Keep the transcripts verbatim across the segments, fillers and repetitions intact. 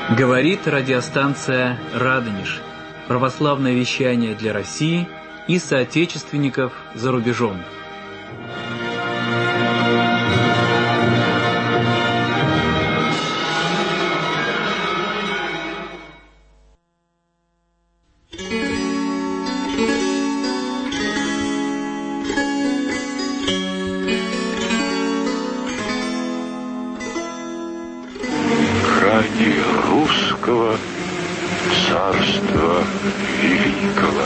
Говорит радиостанция «Радонеж». Православное вещание для России и соотечественников за рубежом. Царства Великого.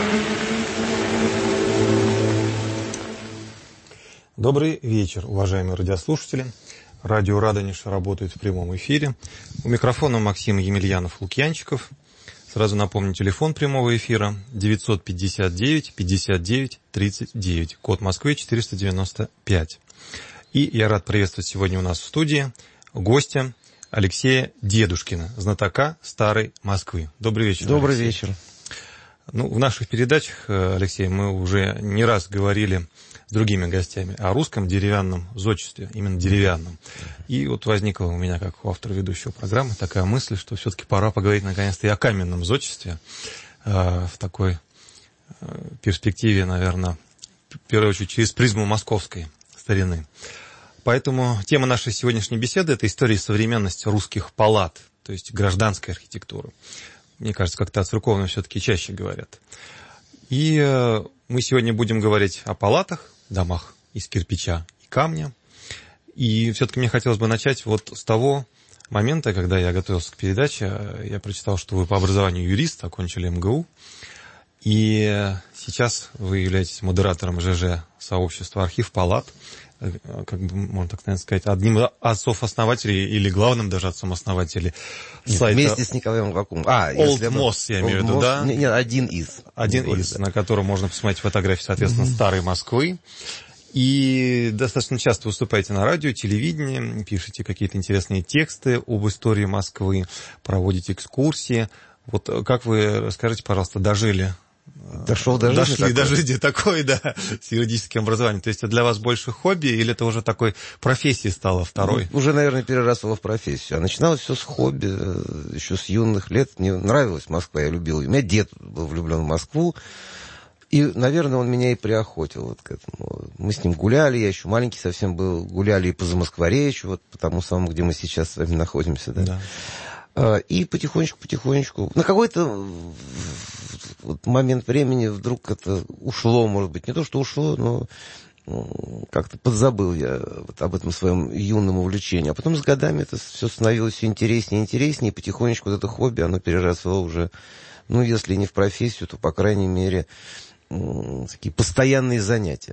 Добрый вечер, уважаемые радиослушатели. Радио «Радонеж» работает в прямом эфире. У микрофона Максим Емельянов-Лукьянчиков. Сразу напомню, телефон прямого эфира девятьсот пятьдесят девять пятьдесят девять тридцать девять, код Москвы четыреста девяносто пять. И я рад приветствовать сегодня у нас в студии гостя Алексея Дедушкина, знатока старой Москвы. Добрый вечер. Добрый Алексей. вечер. Ну, в наших передачах, Алексей, мы уже не раз говорили с другими гостями о русском деревянном зодчестве, именно деревянном. И вот возникла у меня, как у автора ведущего программы, такая мысль, что все-таки пора поговорить наконец-то и о каменном зодчестве в такой перспективе, наверное, в первую очередь через призму московской старины. Поэтому тема нашей сегодняшней беседы – это история и современность русских палат, то есть гражданской архитектуры. Мне кажется, как-то о церковном все-таки чаще говорят. И мы сегодня будем говорить о палатах, домах из кирпича и камня. И все-таки мне хотелось бы начать вот с того момента, когда я готовился к передаче. Я прочитал, что вы по образованию юрист, окончили эм гэ у. И сейчас вы являетесь модератором ЖЖ сообщества «Архив палат», как бы, можно так, наверное, сказать, одним из отцов-основателей или главным даже отцом-основателей сайта. Вместе с Николаем Вакумовым. А, Old Moss, я имею в виду, да? Нет, один из. Один более, из, да. на котором можно посмотреть фотографии, соответственно, mm-hmm. старой Москвы. И достаточно часто выступаете на радио, телевидении, пишете какие-то интересные тексты об истории Москвы, проводите экскурсии. Вот как вы, расскажите, пожалуйста, дожили? Дошел до жизни. Дошли до жизни такой, да, с юридическим образованием. То есть это для вас больше хобби или это уже такой профессией стало второй? Ну, уже, наверное, переросло в профессию. А начиналось все с хобби, еще с юных лет. Мне нравилась Москва, я любил ее. У меня дед был влюблен в Москву. И, наверное, он меня и приохотил вот к этому. Мы с ним гуляли, я еще маленький совсем был, гуляли и по Замоскворечью, вот по тому самому, где мы сейчас с вами находимся, да. Да. И потихонечку-потихонечку, на какой-то вот момент времени вдруг это ушло, может быть, не то, что ушло, но как-то подзабыл я вот об этом своем юном увлечении. А потом с годами это все становилось все интереснее и интереснее, и потихонечку вот это хобби, оно переросло уже, ну, если не в профессию, то, по крайней мере, такие постоянные занятия.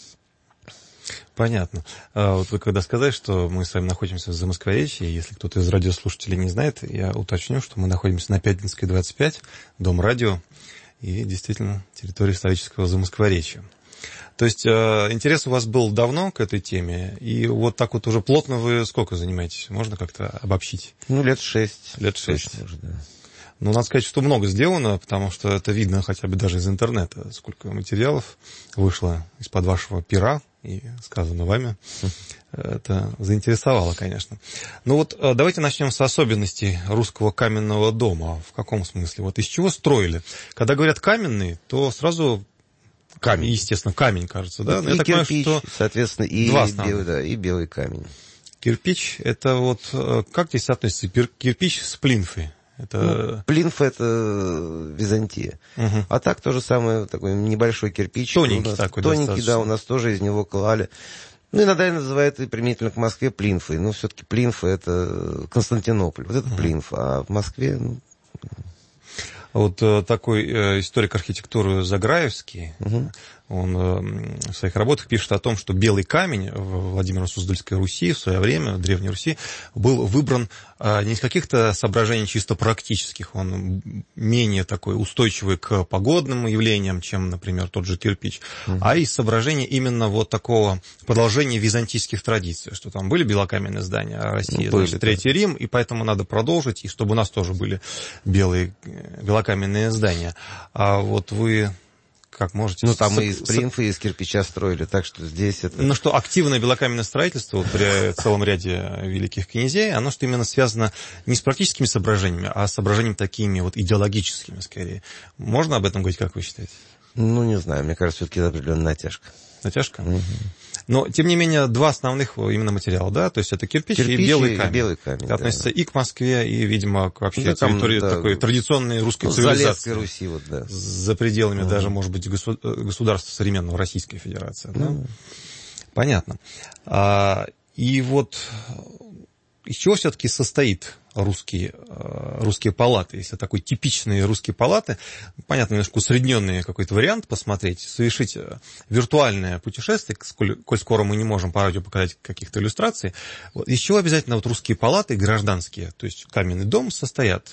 Понятно. А вот вы когда сказали, что мы с вами находимся в Замоскворечье, если кто-то из радиослушателей не знает, я уточню, что мы находимся на Пятницкой, двадцать пять, дом радио, и действительно территория исторического Замоскворечья. То есть интерес у вас был давно к этой теме, и вот так вот уже плотно вы сколько занимаетесь? Можно как-то обобщить? Ну, лет шесть. Лет шесть. Точно, да. Ну, надо сказать, что много сделано, потому что это видно хотя бы даже из интернета, сколько материалов вышло из-под вашего пера и сказано вами. Это заинтересовало, конечно. Ну вот давайте начнем с особенностей русского каменного дома. В каком смысле? Вот из чего строили? Когда говорят каменный, то сразу камень, естественно, камень, кажется, да? И Я кирпич, понимаю, что соответственно, и белый, да, и белый камень. Кирпич, это вот, как здесь относится, кирпич с плинфой? Это... Ну, плинф — это Византия. Угу. А так то же самое, такой небольшой кирпич. Тоненький такой. Тоненький, достаточно. Да, у нас тоже из него клали. Ну, иногда называют и применительно к Москве плинфой. Но все-таки плинфа — это Константинополь. Вот это угу. плинф. А в Москве... Ну... Вот э, такой э, историк архитектуры Заграевский, угу. он э, в своих работах пишет о том, что белый камень в Владимиро-Суздальской Руси в свое время, в Древней Руси, был выбран э, не из каких-то соображений чисто практических, он менее такой устойчивый к погодным явлениям, чем, например, тот же кирпич, угу. а из соображений именно вот такого продолжения византийских традиций, что там были белокаменные здания, а Россия, ну, значит, Третий Рим, и поэтому надо продолжить, и чтобы у нас тоже были белые белокаменные каменные здания. А вот вы как можете. Ну, там с... и из плинфа, и из кирпича строили, так что здесь это... Ну, что активное белокаменное строительство вот, при целом ряде великих князей, оно что именно связано не с практическими соображениями, а с соображениями такими вот идеологическими, скорее. Можно об этом говорить, как вы считаете? Ну, не знаю, мне кажется, все-таки это определенная натяжка. Натяжка? Угу. Но, тем не менее, два основных именно материала, да, то есть это кирпич, кирпич и белый камень. И белый камень, это относится да. и к Москве, и, видимо, к вообще да, там, территории да, такой традиционной русской ну, цивилизации. Залесской Руси, вот, да. За пределами угу. даже, может быть, государства современного Российской Федерации. Да? Ну. Понятно. А, и вот из чего все-таки состоит русские, русские палаты, если такой типичные русские палаты, понятно, немножко усредненный какой-то вариант посмотреть, совершить виртуальное путешествие, сколь, коль скоро мы не можем по радио показать каких-то иллюстраций, вот, из чего обязательно вот русские палаты гражданские, то есть каменный дом, состоят?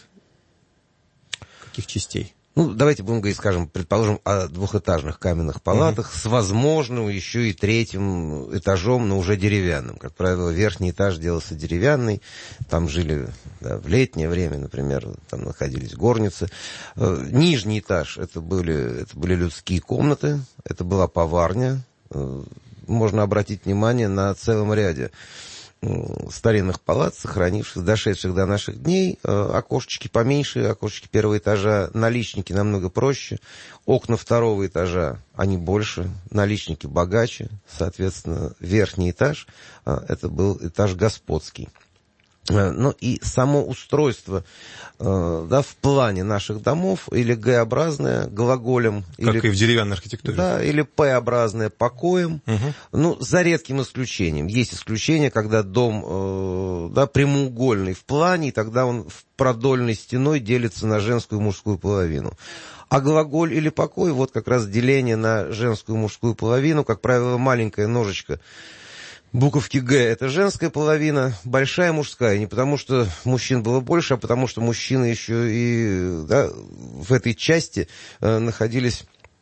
Каких частей? Ну, давайте будем говорить, скажем, предположим, о двухэтажных каменных палатах uh-huh. с возможным еще и третьим этажом, но уже деревянным. Как правило, верхний этаж делался деревянный, там жили да, в летнее время, например, там находились горницы. Нижний этаж, это были, это были людские комнаты, это была поварня. Можно обратить внимание на целом ряде старинных палат, сохранивших, дошедших до наших дней, окошечки поменьше, окошечки первого этажа, наличники намного проще, окна второго этажа, они больше, наличники богаче, соответственно, верхний этаж, это был этаж господский. Ну и само устройство да, в плане наших домов или Г-образное глаголем. Как или, и в деревянной архитектуре. Да, или П-образное покоем. Угу. Ну, за редким исключением. Есть исключение, когда дом э, да, прямоугольный в плане, и тогда он в продольной стеной делится на женскую и мужскую половину. А глаголь или покой, вот как раз деление на женскую и мужскую половину, как правило, маленькая ножечка буковки «Г» — это женская половина, большая мужская. Не потому, что мужчин было больше, а потому, что мужчины еще и да, в этой части э, находились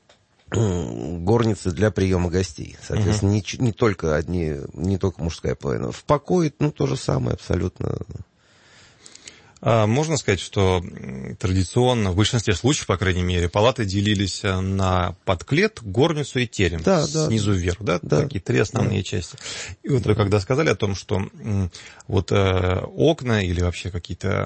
э, горницы для приема гостей. Соответственно, uh-huh. не, не только одни, не только мужская половина. В покое, ну, то же самое абсолютно. А можно сказать, что традиционно, в большинстве случаев, по крайней мере, палаты делились на подклет, горницу и терем, да, снизу да, вверх, да? да? Такие три основные да. части. И вот вы когда сказали о том, что вот э, окна или вообще какие-то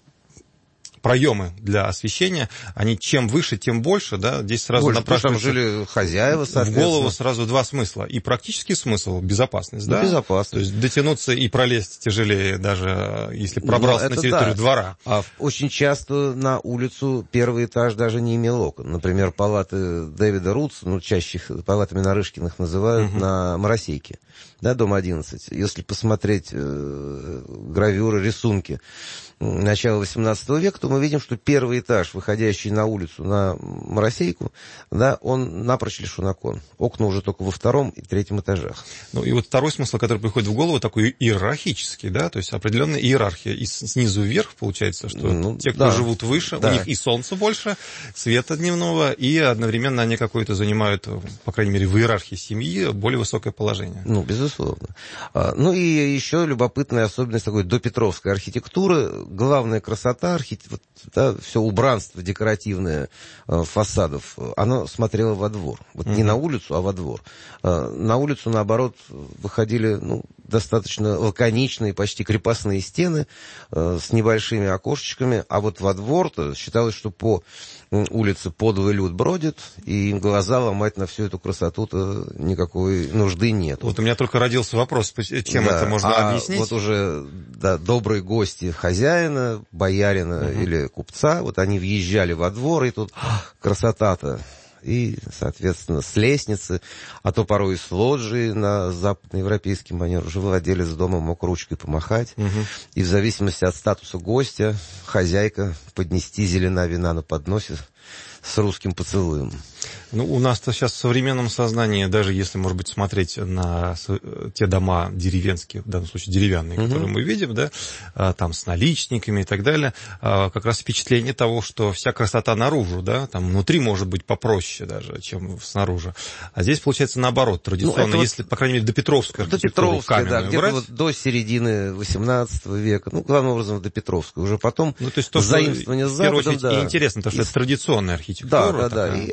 проемы для освещения, они чем выше, тем больше, да, здесь сразу больше, напрашивается... Там жили хозяева, соответственно. В голову сразу два смысла. И практический смысл — безопасность, да? Безопасность. То есть дотянуться и пролезть тяжелее, даже если пробрался ну, на территорию да. двора. А очень часто на улицу первый этаж даже не имел окон. Например, палаты Дэвида Рутса, ну, чаще их палатами Нарышкиных называют, угу. на Моросейке, да, дом одиннадцать. Если посмотреть э, гравюры, рисунки начала восемнадцатого века, то мы видим, что первый этаж, выходящий на улицу, на Моросейку, да, он напрочь лишен окон. Окна уже только во втором и третьем этажах. Ну и вот второй смысл, который приходит в голову, такой иерархический, да, то есть определенная иерархия. И снизу вверх получается, что ну, те, кто да, живут выше, да. у них и солнца больше, света дневного, и одновременно они какое-то занимают, по крайней мере, в иерархии семьи более высокое положение. Ну, безусловно. Ну и еще любопытная особенность такой допетровской архитектуры. Главная красота, архит... да, все убранство декоративное э, фасадов, оно смотрело во двор. Вот mm-hmm. не на улицу, а во двор. Э, на улицу, наоборот, выходили ну, достаточно лаконичные, почти крепостные стены э, с небольшими окошечками, а вот во двор-то считалось, что по улице подлый люд бродит, и им глаза ломать на всю эту красоту-то никакой нужды нет. Вот у меня только родился вопрос, чем да, это можно а объяснить? Вот уже да, добрые гости хозяина, боярина угу. или купца, вот они въезжали во двор, и тут красота-то. И, соответственно, с лестницы, а то порой и с лоджии на западноевропейский манер уже владелец дома мог ручкой помахать. Угу. И в зависимости от статуса гостя, хозяйка поднести зелена вина на подносе с русским поцелуем. Ну, у нас-то сейчас в современном сознании, даже если, может быть, смотреть на те дома деревенские, в данном случае деревянные, uh-huh. которые мы видим, да, там с наличниками и так далее, как раз впечатление того, что вся красота наружу, да, там внутри может быть попроще даже, чем снаружи. А здесь, получается, наоборот, традиционно, ну, если, вот, по крайней мере, допетровская архитектура каменную да, где-то вот до середины восемнадцатого века, ну, главным образом допетровская, уже потом ну, то есть то, заимствование с Западом, да. И интересно, потому что и... это традиционная архитектура. Да, да, да, и, а потом уже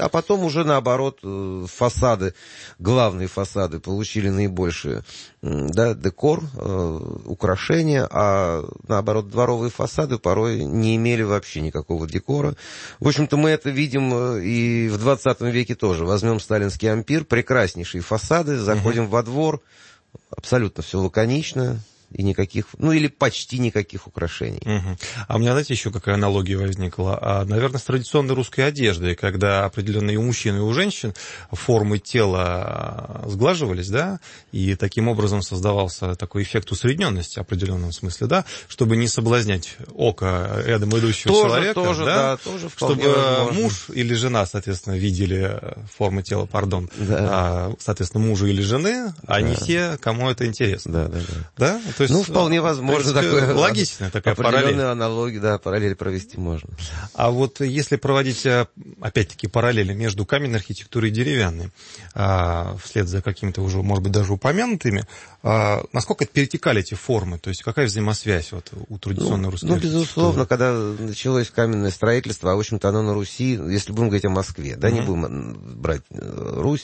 уже наоборот фасады, главные фасады получили наибольший, да, декор, украшения, а наоборот дворовые фасады порой не имели вообще никакого декора. В общем-то, мы это видим и в двадцатом веке тоже. Возьмем Сталинский ампир, прекраснейшие фасады, заходим угу. во двор, абсолютно все лаконично. И никаких, ну или почти никаких украшений. Угу. А у меня, знаете, еще какая аналогия возникла? А, наверное, с традиционной русской одеждой, когда определенные у мужчин и у женщин формы тела сглаживались, да, и таким образом создавался такой эффект усредненности в определенном смысле, да, чтобы не соблазнять око рядом идущего тоже, человека, тоже, да, да, тоже чтобы возможно. Муж или жена, соответственно, видели формы тела, пардон, да. а, соответственно, мужа или жены, а да. не все, кому это интересно. Да, да, да. Да? То есть, ну, вполне возможно. Такое, логичная такая определенную параллель. аналогию, да, параллель провести можно. А вот если проводить, опять-таки, параллели между каменной архитектурой и деревянной, а, вслед за какими-то уже, может быть, даже упомянутыми, а, насколько это перетекали эти формы? То есть какая взаимосвязь вот, у традиционной ну, русской ну, архитектуры? безусловно, когда началось каменное строительство, а, в общем-то, оно на Руси, если будем говорить о Москве, да, mm-hmm. не будем брать Русь,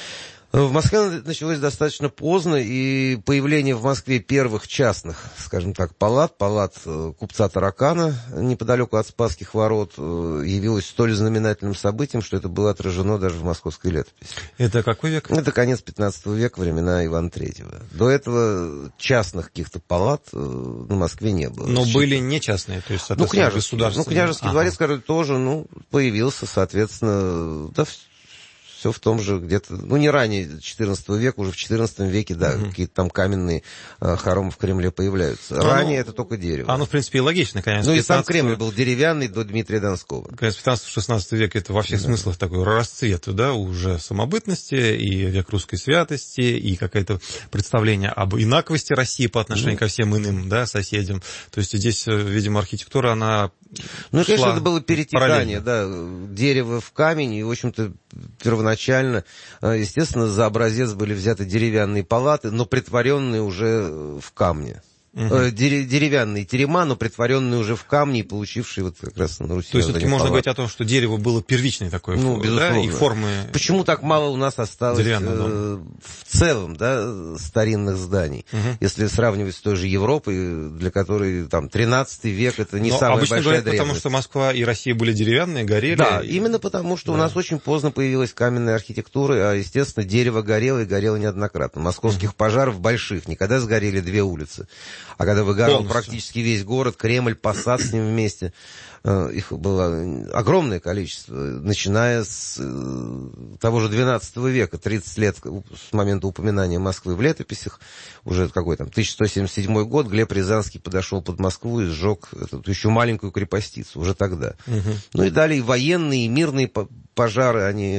в Москве началось достаточно поздно, и появление в Москве первых частных, скажем так, палат, палат купца Таракана неподалеку от Спасских ворот, явилось столь знаменательным событием, что это было отражено даже в московской летописи. Это какой век? Это конец пятнадцатого века, времена Ивана Третьего. До этого частных каких-то палат на Москве не было. Но Считаю. были не частные, то есть, ну, княжеский, ну, княжеский ага. дворец, скажем, тоже, ну, появился, соответственно, да, все в том же где-то, ну, не ранее четырнадцатого века, уже в четырнадцатом веке, да, mm-hmm. какие-то там каменные э, хоромы в Кремле появляются. Ну, ранее это только дерево. Оно, в принципе, и логично, конечно. Ну, и сам Кремль был деревянный до Дмитрия Донского. Конечно, пятнадцатый-шестнадцатый век это во всех да. смыслах такой расцвет, да, уже самобытности, и век русской святости, и какое-то представление об инаковости России по отношению mm-hmm. ко всем иным, да, соседям. То есть здесь, видимо, архитектура, она Ну, шла конечно, это было перетекание, параллельно. да, дерево в камень, и, в общем-то, первоначально, естественно, за образец были взяты деревянные палаты, но притворенные уже в камне. Uh-huh. Деревянные терема, но притворенные уже в камни и получившие вот как раз на Руси. То есть все-таки можно говорить о том, что дерево было первичной такой ну, формы, да, и формы. Почему так мало у нас осталось э, в целом, да, старинных зданий? Uh-huh. Если сравнивать с той же Европой, для которой там тринадцатый век это не но самая большая говорят, древность. Потому что Москва и Россия были деревянные, горели. Да, и... именно потому, что да. у нас очень поздно появилась каменная архитектура, а, естественно, дерево горело и горело неоднократно. Московских uh-huh. пожаров больших никогда сгорели две улицы. А когда выгорал полностью практически весь город, Кремль, Посад с ним вместе, их было огромное количество, начиная с того же двенадцатого века, тридцать лет с момента упоминания Москвы в летописях, уже какой там, тысяча сто семьдесят седьмой год, Глеб Рязанский подошел под Москву и сжег эту еще маленькую крепостицу, уже тогда. Угу. Ну и далее и военные, и мирные пожары, они...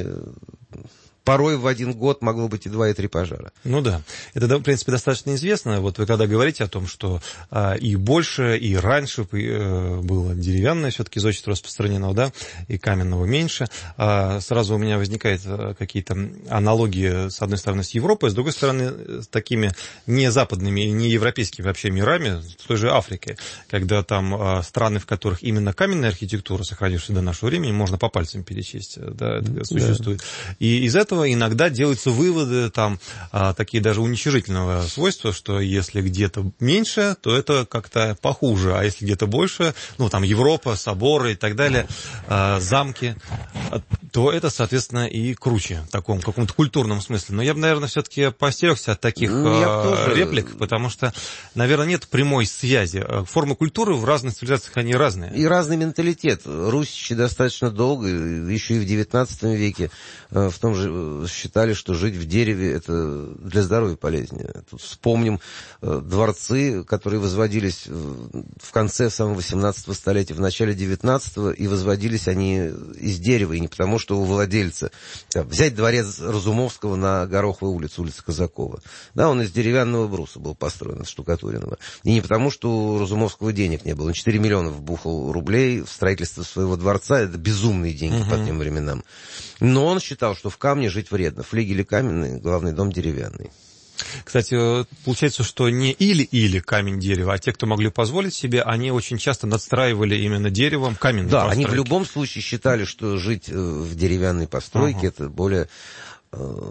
Порой в один год могло быть и два, и три пожара. Ну да. Это, в принципе, достаточно известно. Вот вы когда говорите о том, что а, и больше, и раньше э, было деревянное все-таки зодчество распространено, да, и каменного меньше, а, сразу у меня возникают какие-то аналогии, с одной стороны, с Европой, с другой стороны, с такими не западными и не европейскими вообще мирами, с той же Африкой, когда там а, страны, в которых именно каменная архитектура, сохранившаяся до нашего времени, можно по пальцам перечесть, да, это существует. Да. И из этого иногда делаются выводы, там, а, такие даже уничижительного свойства, что если где-то меньше, то это как-то похуже, а если где-то больше, ну, там, Европа, соборы и так далее, а, замки, то это, соответственно, и круче в таком каком-то культурном смысле. Но я бы, наверное, все-таки поостерегся от таких ну, а, реплик, потому что, наверное, нет прямой связи. Формы культуры в разных цивилизациях, они разные. И разный менталитет. Русь еще достаточно долго, еще и в девятнадцатом веке, в том же считали, что жить в дереве это для здоровья полезнее. Тут вспомним э, дворцы, которые возводились в конце самого восемнадцатого столетия, в начале девятнадцатого, и возводились они из дерева, и не потому, что у владельца. Да, взять дворец Разумовского на Гороховой улице, улица Казакова. Да, он из деревянного бруса был построен, из штукатуренного. И не потому, что у Разумовского денег не было. Он четыре миллиона вбухал рублей в строительство своего дворца. Это безумные деньги uh-huh. по тем временам. Но он считал, что в камне жить вредно. Флигели каменные, главный дом деревянный. Кстати, получается, что не или-или камень-дерево, а те, кто могли позволить себе, они очень часто надстраивали именно деревом каменные Да, постройки. они в любом случае считали, что жить в деревянной постройке ага. это более э,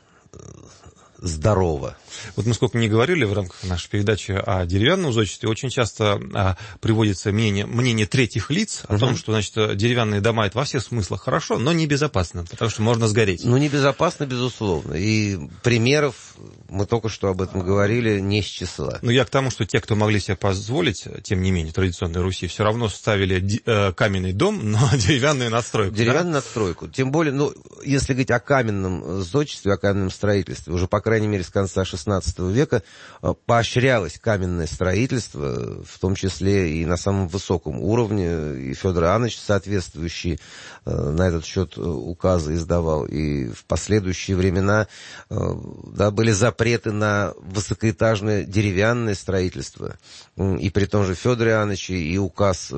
здорово. Вот мы сколько не говорили в рамках нашей передачи о деревянном зодчестве, очень часто а, приводится мнение, мнение третьих лиц о uh-huh. том, что, значит, деревянные дома это во всех смыслах хорошо, но небезопасно, потому что можно сгореть. Ну, небезопасно, безусловно. И примеров, мы только что об этом говорили, не с числа. Ну, я к тому, что те, кто могли себе позволить, тем не менее, традиционной Руси, все равно ставили ди- э, каменный дом, но деревянную надстройку. Деревянную да? надстройку. Тем более, ну, если говорить о каменном зодчестве, о каменном строительстве, уже, по крайней мере, с конца шестнадцатого века поощрялось каменное строительство, в том числе и на самом высоком уровне. И Федор Иоаннович соответствующий на этот счет указы издавал. И в последующие времена да, были запреты на высокоэтажное деревянное строительство. И при том же Федоре Иоанновиче и указ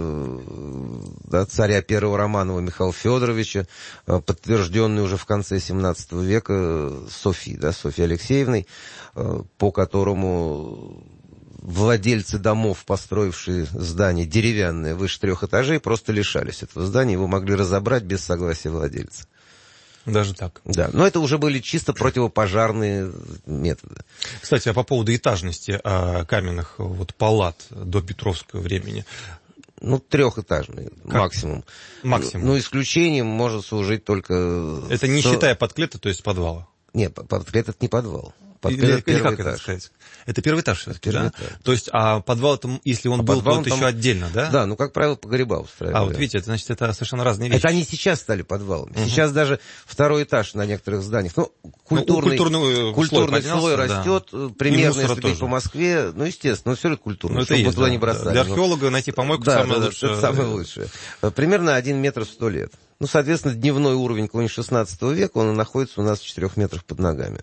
да, царя первого Романова Михаила Федоровича, подтвержденный уже в конце семнадцатого века Софьей, да, Софьей Алексеевной, по которому владельцы домов, построившие здание деревянное выше трех этажей, просто лишались этого здания, его могли разобрать без согласия владельца. Даже так? Да, но это уже были чисто противопожарные методы. Кстати, а по поводу этажности а, каменных вот, палат до Петровского времени... Ну, трехэтажный как? максимум. Максимум. Ну, исключением может служить только... Это не со... считая подклета, то есть подвала? Нет, подклет это не подвал. Подклет или, это первый или как этаж. Это сказать? Это первый этаж все-таки, первый да? Этаж. То есть, а подвал, если он а был, то это там... еще отдельно, да? Да, ну, как правило, погреба устраивали. А, вот видите, это, значит, это совершенно разные вещи. Это они сейчас стали подвалами. Угу. Сейчас даже второй этаж на некоторых зданиях. Ну, культурный, ну, культурный, культурный слой, слой растет, да. примерно, если говорить по Москве, ну, естественно, но все равно культурный, ну, чтобы есть, туда да, не бросали. Для археолога найти помойку да, самое да, лучшее. Это самое лучшее. Примерно один метр сто лет. Ну, соответственно, дневной уровень какого-нибудь шестнадцатого века, он находится у нас в четырех метрах под ногами.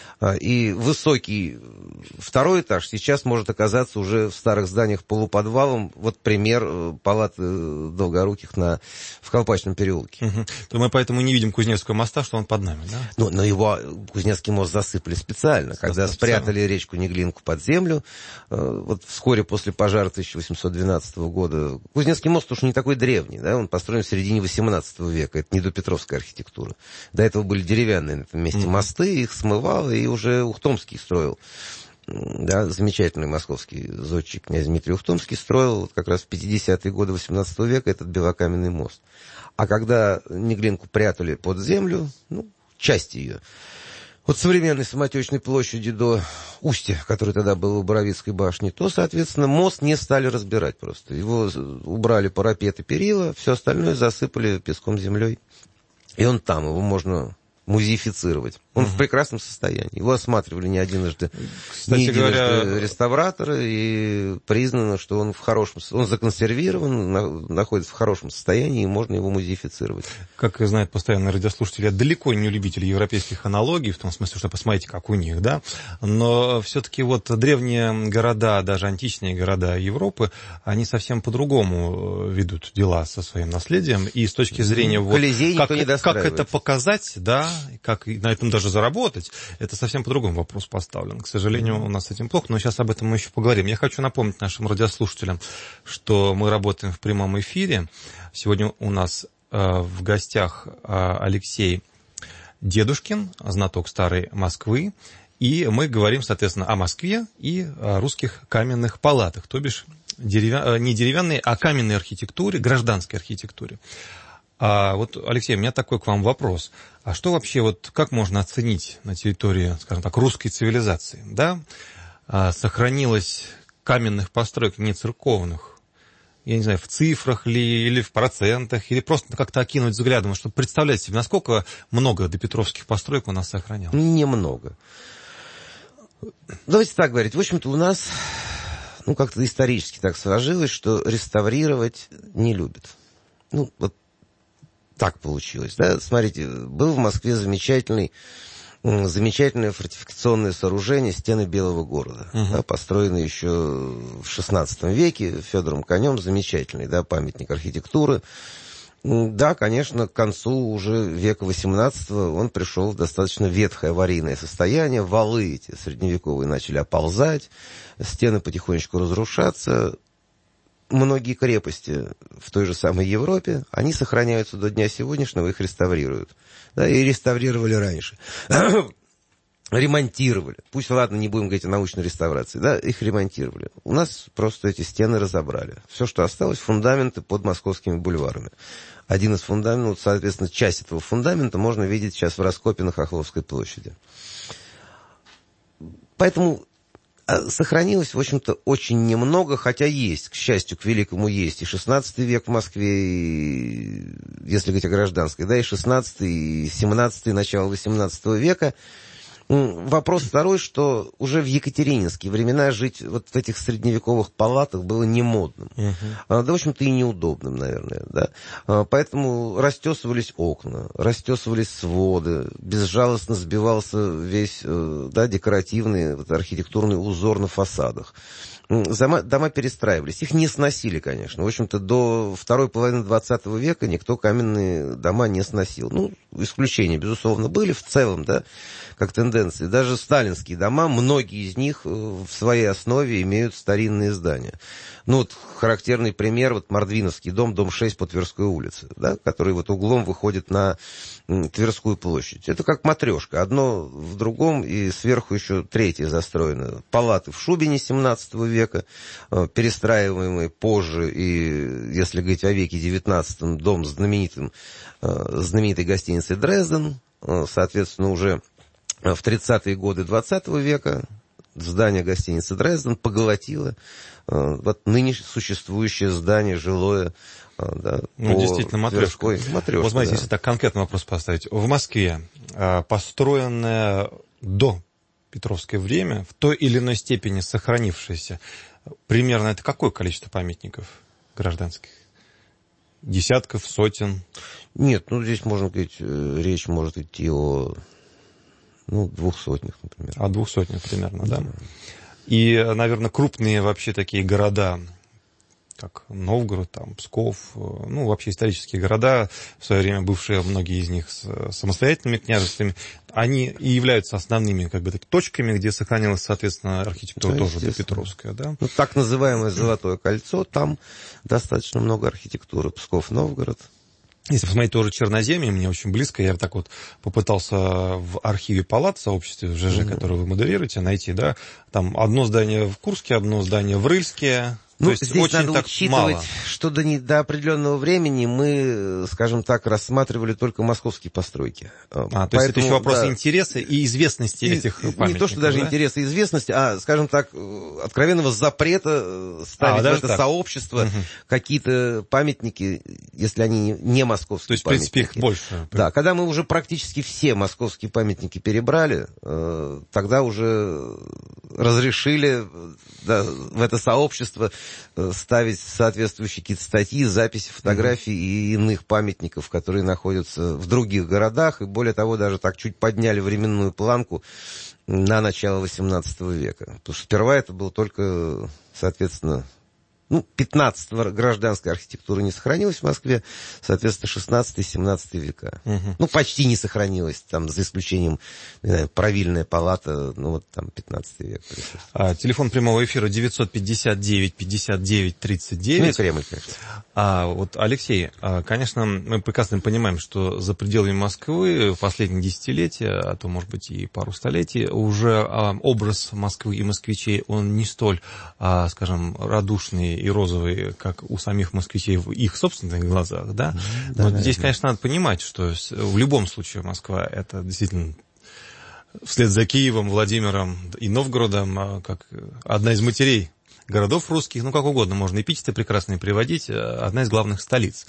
И высокий второй этаж сейчас может оказаться уже в старых зданиях полуподвалом. Вот пример палаты Долгоруких на, в Колпачном переулке. Угу. То мы поэтому не видим Кузнецкого моста, что он под нами, да? Ну, но его Кузнецкий мост засыпали специально. С когда спрятали речку Неглинку под землю, вот вскоре после пожара тысяча восемьсот двенадцатого года. Кузнецкий мост уж не такой древний, да, он построен в середине восемнадцатого века. Это не допетровская архитектура. До этого были деревянные на этом месте угу. мосты, их смывало, и уже Ухтомский строил. Да, замечательный московский зодчий князь Дмитрий Ухтомский строил вот как раз в пятидесятые годы восемнадцатого века этот белокаменный мост. А когда Неглинку прятали под землю, ну, часть ее, от современной Самотечной площади до устья, который тогда был у Боровицкой башни, то, соответственно, мост не стали разбирать просто. Его убрали парапеты, перила, все остальное засыпали песком, землей. И он там, его можно музеифицировать. Он угу. в прекрасном состоянии. Его осматривали не единожды, Кстати не единожды говоря... реставраторы, и признано, что он в хорошем, он законсервирован, на, находится в хорошем состоянии, и можно его музеифицировать. Как знают постоянные радиослушатели, я далеко не любитель европейских аналогий, в том смысле, что посмотрите, как у них, да, но все-таки вот древние города, даже античные города Европы, они совсем по-другому ведут дела со своим наследием, и с точки зрения вот, как, как это показать, да, как на этом даже заработать, это совсем по-другому вопрос поставлен. К сожалению, у нас с этим плохо, но сейчас об этом мы еще поговорим. Я хочу напомнить нашим радиослушателям, что мы работаем в прямом эфире. Сегодня у нас э, в гостях э, Алексей Дедушкин, знаток старой Москвы, и мы говорим, соответственно, о Москве и о русских каменных палатах, то бишь деревя... не деревянной, а каменной архитектуре, гражданской архитектуре. А вот, Алексей, у меня такой к вам вопрос. А что вообще, вот как можно оценить на территории, скажем так, русской цивилизации, да? А, сохранилось каменных построек, не церковных, я не знаю, в цифрах ли, или в процентах, или просто как-то окинуть взглядом, чтобы представлять себе, насколько много допетровских построек у нас сохранялось? Немного. Давайте так говорить. В общем-то, у нас, ну, как-то исторически так сложилось, что реставрировать не любят. Ну, вот так получилось, да. Смотрите, был в Москве замечательный, замечательное фортификационное сооружение «Стены Белого города», uh-huh. да, построенное еще в шестнадцатом веке Федором Конем, замечательный, да, памятник архитектуры. Да, конечно, к концу уже века восемнадцатого он пришел в достаточно ветхое аварийное состояние. Валы эти средневековые начали оползать, стены потихонечку разрушаться. Многие крепости в той же самой Европе, они сохраняются до дня сегодняшнего, их реставрируют. Да, и реставрировали раньше. Ремонтировали. Пусть, ладно, не будем говорить о научной реставрации, да, их ремонтировали. У нас просто эти стены разобрали. Все, что осталось, фундаменты под московскими бульварами. Один из фундаментов, соответственно, часть этого фундамента можно видеть сейчас в раскопе на Хохловской площади. Поэтому сохранилось, в общем-то, очень немного, хотя есть, к счастью, к великому есть. И шестнадцатый век в Москве, и, если говорить о гражданской, да, и шестнадцатый, и семнадцатый, начало восемнадцатого века. Вопрос второй, что уже в екатерининские времена жить вот в этих средневековых палатах было не модным. Uh-huh. Да, в общем-то, и неудобным, наверное. Да. Поэтому растесывались окна, растесывались своды, безжалостно сбивался весь, да, декоративный вот, архитектурный узор на фасадах. Дома, дома перестраивались. Их не сносили, конечно. В общем-то, до второй половины двадцатого века никто каменные дома не сносил. Ну, исключения, безусловно, были в целом, да, как тенденции. Даже сталинские дома, многие из них в своей основе имеют старинные здания. Ну, вот характерный пример, вот Мордвиновский дом, дом шесть по Тверской улице, да, который вот углом выходит на Тверскую площадь. Это как матрешка. Одно в другом, и сверху еще третье застроено. Палаты в Шубине семнадцатого века, перестраиваемые позже, и, если говорить о веке девятнадцатом, дом с знаменитым, знаменитой гостиницей «Дрезден», соответственно, уже в тридцатые годы двадцатого века здание гостиницы «Дрезден» поглотило вот ныне существующее здание жилое. Да, ну, действительно, матрешка. матрешка. Вот смотрите, да. Если так конкретный вопрос поставить. В Москве, построенное до Петровское время, в той или иной степени сохранившееся, примерно это какое количество памятников гражданских? Десятков, сотен? Нет, ну здесь, можно говорить, речь может идти о ну, двух сотнях, например. О двух сотнях примерно, да. да. И, наверное, крупные вообще такие города, как Новгород, там, Псков, ну, вообще исторические города, в свое время бывшие, многие из них с самостоятельными княжествами, они и являются основными, как бы, точками, где сохранилась, соответственно, архитектура да, тоже допетровская, да? Ну, так называемое Золотое кольцо, там достаточно много архитектуры, Псков, Новгород. Если посмотреть тоже Черноземье, мне очень близко, я так вот попытался в архиве палат в сообществе в ЖЖ, mm-hmm. который вы модерируете, найти, да, там одно здание в Курске, одно здание в Рыльске. Ну, то есть здесь очень надо так учитывать, мало. что до, не, до определенного времени мы, скажем так, рассматривали только московские постройки. А, то Поэтому, есть это еще вопрос да, интереса и известности и, этих памятников. Не то, что даже да? интереса и известности, а, скажем так, откровенного запрета ставить а, в это так. сообщество угу. какие-то памятники, если они не московские. То есть, памятники. в принципе, их больше. Да, когда мы уже практически все московские памятники перебрали, тогда уже разрешили да, в это сообщество ставить соответствующие какие-то статьи, записи, фотографии mm-hmm. и иных памятников, которые находятся в других городах, и более того, даже так чуть подняли временную планку на начало восемнадцатого века. Потому что сперва это было только, соответственно, ну, пятнадцатого гражданская архитектура не сохранилась в Москве, соответственно, шестнадцатый семнадцатый века. Угу. Ну, почти не сохранилась, там, за исключением, не знаю, правильная палата, ну, вот там, пятнадцатый век. А, телефон прямого эфира девятьсот пятьдесят девять пятьдесят девять тридцать девять. Ну, и Кремль, конечно. А, вот, Алексей, а, конечно, мы прекрасно понимаем, что за пределами Москвы в последние десятилетия, а то, может быть, и пару столетий, уже а, образ Москвы и москвичей, он не столь, а, скажем, радушный и розовые, как у самих москвичей в их собственных глазах, да? да Но да, здесь, да. конечно, надо понимать, что в любом случае Москва — это действительно вслед за Киевом, Владимиром и Новгородом, как одна из матерей городов русских, ну, как угодно, можно эпитеты прекрасные приводить, одна из главных столиц.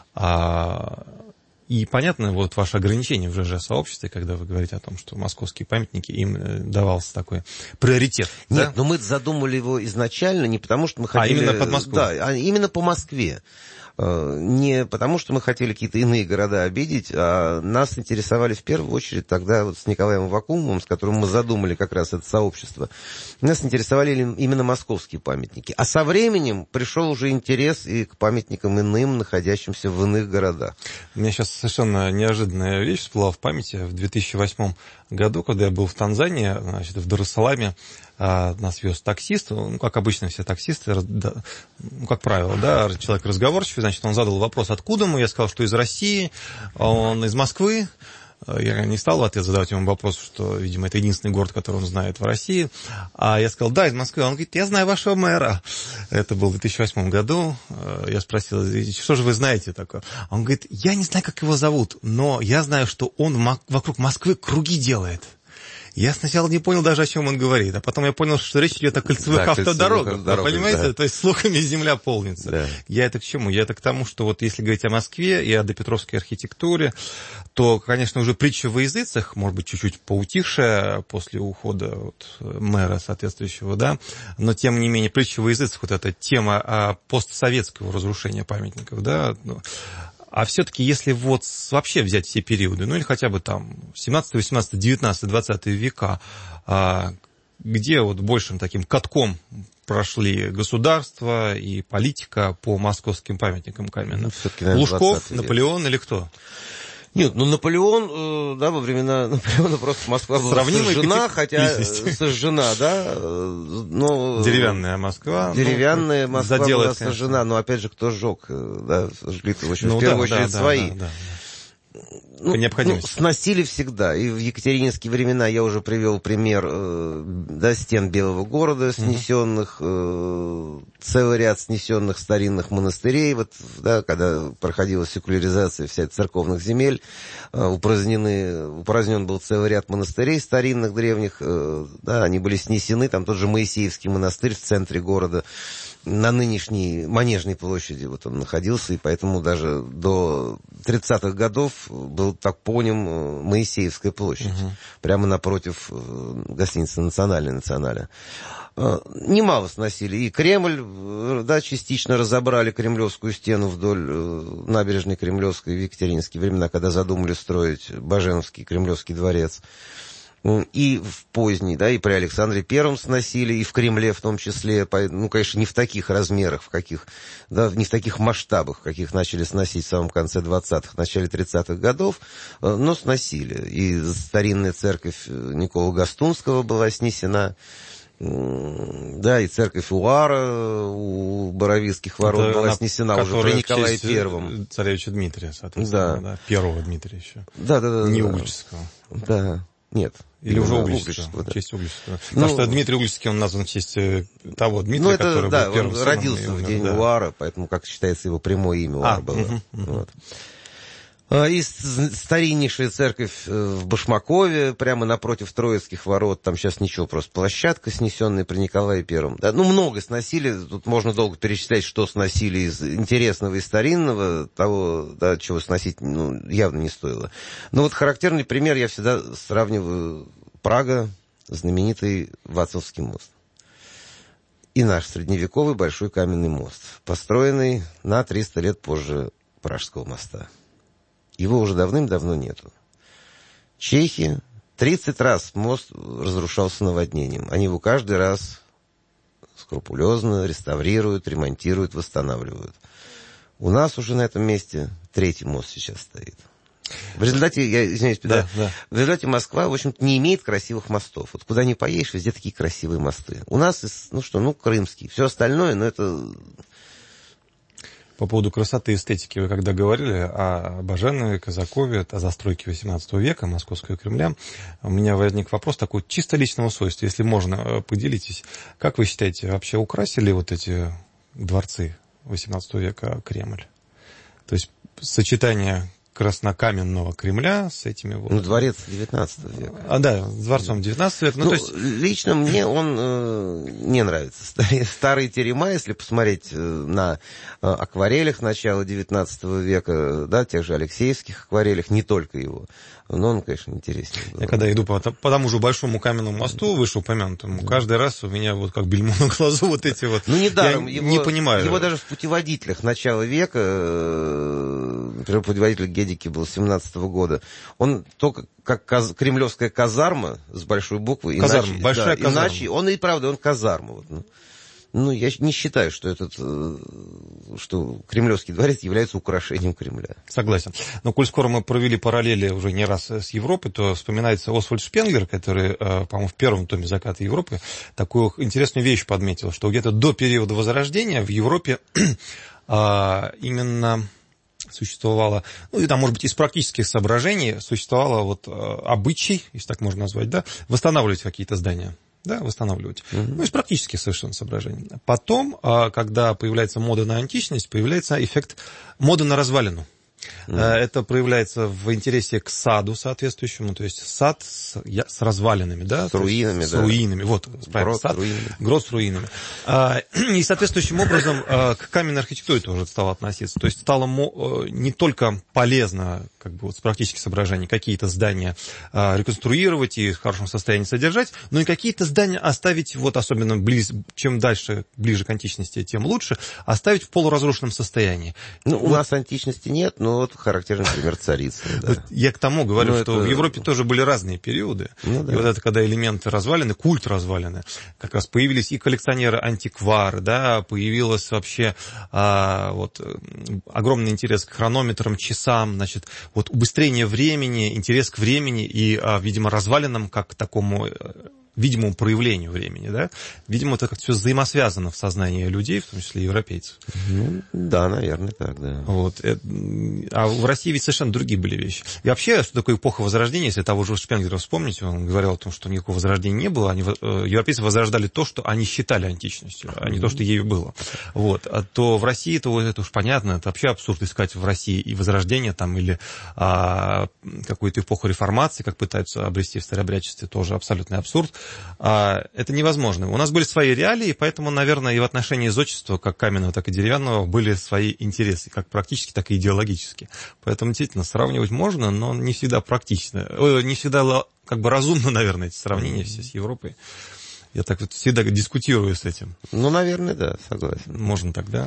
И понятно, вот ваше ограничение в ЖЖ-сообществе, когда вы говорите о том, что московские памятники, им давался такой приоритет. Нет, да? но мы задумали его изначально не потому, что мы хотели... А именно под Москву? Да, а именно по Москве. Не потому, что мы хотели какие-то иные города обидеть, а нас интересовали в первую очередь тогда вот с Николаем Аввакумовым, с которым мы задумали как раз это сообщество, нас интересовали именно московские памятники. А со временем пришел уже интерес и к памятникам иным, находящимся в иных городах. У меня сейчас совершенно неожиданная вещь всплыла в памяти. В две тысячи восьмом году, когда я был в Танзании, значит, в Дар-эс-Саламе, нас вез таксист, ну, как обычно все таксисты, ну, как правило, да, человек разговорчивый, значит, он задал вопрос, откуда мы, я сказал, что из России, он из Москвы. Я не стал в ответ задавать ему вопрос, что, видимо, это единственный город, который он знает в России. А я сказал, да, из Москвы. Он говорит, я знаю вашего мэра. Это было в две тысячи восьмом году. Я спросил, что же вы знаете такое? Он говорит, я не знаю, как его зовут, но я знаю, что он вокруг Москвы круги делает. Я сначала не понял даже, о чем он говорит, а потом я понял, что речь идет о кольцевых да, автодорогах. Вы понимаете? Да. То есть слухами земля полнится. Да. Я это к чему? Я это к тому, что вот если говорить о Москве и о допетровской архитектуре, то, конечно, уже притча во языцах, может быть, чуть-чуть поутихшая после ухода вот мэра соответствующего, да, но тем не менее притча во языцах, вот эта тема постсоветского разрушения памятников, да. А все-таки, если вот вообще взять все периоды, ну или хотя бы там семнадцатый, восемнадцатый, девятнадцатый, двадцатый века, где вот большим таким катком прошли государство и политика по московским памятникам каменным? Ну, Лужков, Наполеон или кто? Нет, ну Наполеон, да, во времена Наполеона просто Москва была сожжена, хотя сожжена, да, но... Деревянная Москва. Деревянная ну, Москва была сожжена, конечно. Но опять же, кто сжег, да, сожгли, в общем, ну, в первую да, очередь да, свои. Да, да, да. Ну, ну, сносили всегда. И в екатерининские времена я уже привел пример э, да, стен Белого города, снесенных, э, целый ряд снесенных старинных монастырей. Вот, да, когда проходила секуляризация вся церковных земель, э, упразднены, упразднен был целый ряд монастырей старинных, древних. Э, да, они были снесены. Там тот же Моисеевский монастырь в центре города, на нынешней Манежной площади вот он находился, и поэтому даже до тридцатых годов был топоним Моисеевская площадь, угу. прямо напротив гостиницы «Национальная», «Националя». Немало сносили. И Кремль, да, частично разобрали Кремлевскую стену вдоль набережной Кремлевской в екатерининские времена, когда задумали строить Баженовский Кремлевский дворец. И в поздний, да, и при Александре Первом сносили, и в Кремле в том числе, ну, конечно, не в таких размерах, в каких, да, не в таких масштабах, в каких начали сносить в самом конце двадцатых, начале тридцатых годов, но сносили. И старинная церковь Николы Гастунского была снесена, да, и церковь Уара у Боровицких ворот это была она, снесена уже при Николае Первом. Царевича Дмитрия, соответственно, да. Да, первого Дмитрия еще. Да, да, да. Не да, Угличского. Да. Нет. Или уже Угличского, да. в честь Угличского. Ну, потому что Дмитрий Угличский, он назван в честь того Дмитрия, ну, это, который да, был первым он сыном. Родился в день да. Уара, поэтому, как считается, его прямое имя Уар а, было. Угу, угу. Вот. И стариннейшая церковь в Башмакове, прямо напротив Троицких ворот, там сейчас ничего, просто площадка, снесенная при Николае Первом. Да, ну, много сносили, тут можно долго перечислять, что сносили из интересного и старинного, того, да, чего сносить ну, явно не стоило. Но вот характерный пример я всегда сравниваю Прага, знаменитый Вацлавский мост. И наш средневековый большой каменный мост, построенный на триста лет позже Пражского моста. Его уже давным-давно нету. Чехи тридцать раз мост разрушался наводнением. Они его каждый раз скрупулезно реставрируют, ремонтируют, восстанавливают. У нас уже на этом месте третий мост сейчас стоит. В результате, я извиняюсь, да, да, да. в результате Москва, в общем-то, не имеет красивых мостов. Вот куда ни поедешь, везде такие красивые мосты. У нас, ну что, ну, крымский. Все остальное, ну, это... По поводу красоты и эстетики, вы когда говорили о Баженове, Казакове, о застройке восемнадцатого века, Московского Кремля, у меня возник вопрос такой чисто личного свойства. Если можно, поделитесь. Как вы считаете, вообще украсили вот эти дворцы восемнадцатого века Кремль? То есть сочетание краснокаменного Кремля с этими вот... Ну, дворец девятнадцатого века. А, да, дворцом девятнадцатого века. Ну, ну, то есть... Лично мне он э, не нравится. Старые, старые терема, если посмотреть э, на э, акварелях начала девятнадцатого века, да, тех же Алексеевских акварелях, не только его, но он, конечно, интереснее был. Я когда иду по, по тому же большому каменному мосту, вышеупомянутому, да. каждый раз у меня вот как бельмо на глазу вот эти вот... Ну, недаром. Я его, не понимаю. Его даже в путеводителях начала века, например, путеводитель Гедики был семнадцатого года, он только как каз, кремлевская казарма с большой буквы. Казарма, иначе, большая да, казарма. Иначе, он и правда, он казарма. Вот, ну. Ну, я не считаю, что этот, что Кремлевский дворец является украшением Кремля. Согласен. Но коль скоро мы провели параллели уже не раз с Европой, то вспоминается Освальд Шпенглер, который, по-моему, в первом томе «Заката Европы» такую интересную вещь подметил, что где-то до периода Возрождения в Европе именно существовало, ну, и там, может быть, из практических соображений существовало вот обычай, если так можно назвать, да, восстанавливать какие-то здания. Да, восстанавливать. Uh-huh. Ну, из практических совершенно соображений. Потом, когда появляется мода на античность, появляется эффект моды на развалину. Uh-huh. Это проявляется в интересе к саду соответствующему, то есть сад с, с развалинами, да? С руинами, с да. С руинами, вот, правильно, сад, грот с руинами. И соответствующим образом к каменной архитектуре тоже стало относиться. То есть стало не только полезно, как бы вот с практических соображений, какие-то здания реконструировать и в хорошем состоянии содержать, но и какие-то здания оставить, вот особенно близ, чем дальше, ближе к античности, тем лучше, оставить в полуразрушенном состоянии. Ну, у нас античности нет, но вот характерный пример царицы. Да. Я к тому говорю, ну, что это... в Европе тоже были разные периоды. Ну, да. И вот это, когда элементы развалины, культ развалины, как раз появились и коллекционеры-антиквары, да, появилось вообще а, вот, огромный интерес к хронометрам, часам, значит, вот убыстрение времени, интерес к времени и, а, видимо, развалинам как к такому... видимому проявлению времени, да? Видимо, это как-то все взаимосвязано в сознании людей, в том числе и европейцев. Ну, да, наверное, так, да. Вот. А в России ведь совершенно другие были вещи. И вообще, что такое эпоха Возрождения, если того же Шпенглера вспомнить, он говорил о том, что никакого Возрождения не было, они, европейцы возрождали то, что они считали античностью, а не то, что ею было. Вот. А то в России, то это уж понятно, это вообще абсурд искать в России и Возрождение там, или а, какую-то эпоху реформации, как пытаются обрести в старообрядчестве, тоже абсолютный абсурд. Это невозможно. У нас были свои реалии, поэтому, наверное, и в отношении зодчества, как каменного, так и деревянного, были свои интересы, как практически, так и идеологически. Поэтому, действительно, сравнивать можно, но не всегда практично. Не всегда как бы разумно, наверное, эти сравнения все с Европой. Я так вот всегда дискутирую с этим. Ну, наверное, да, согласен. Можно тогда.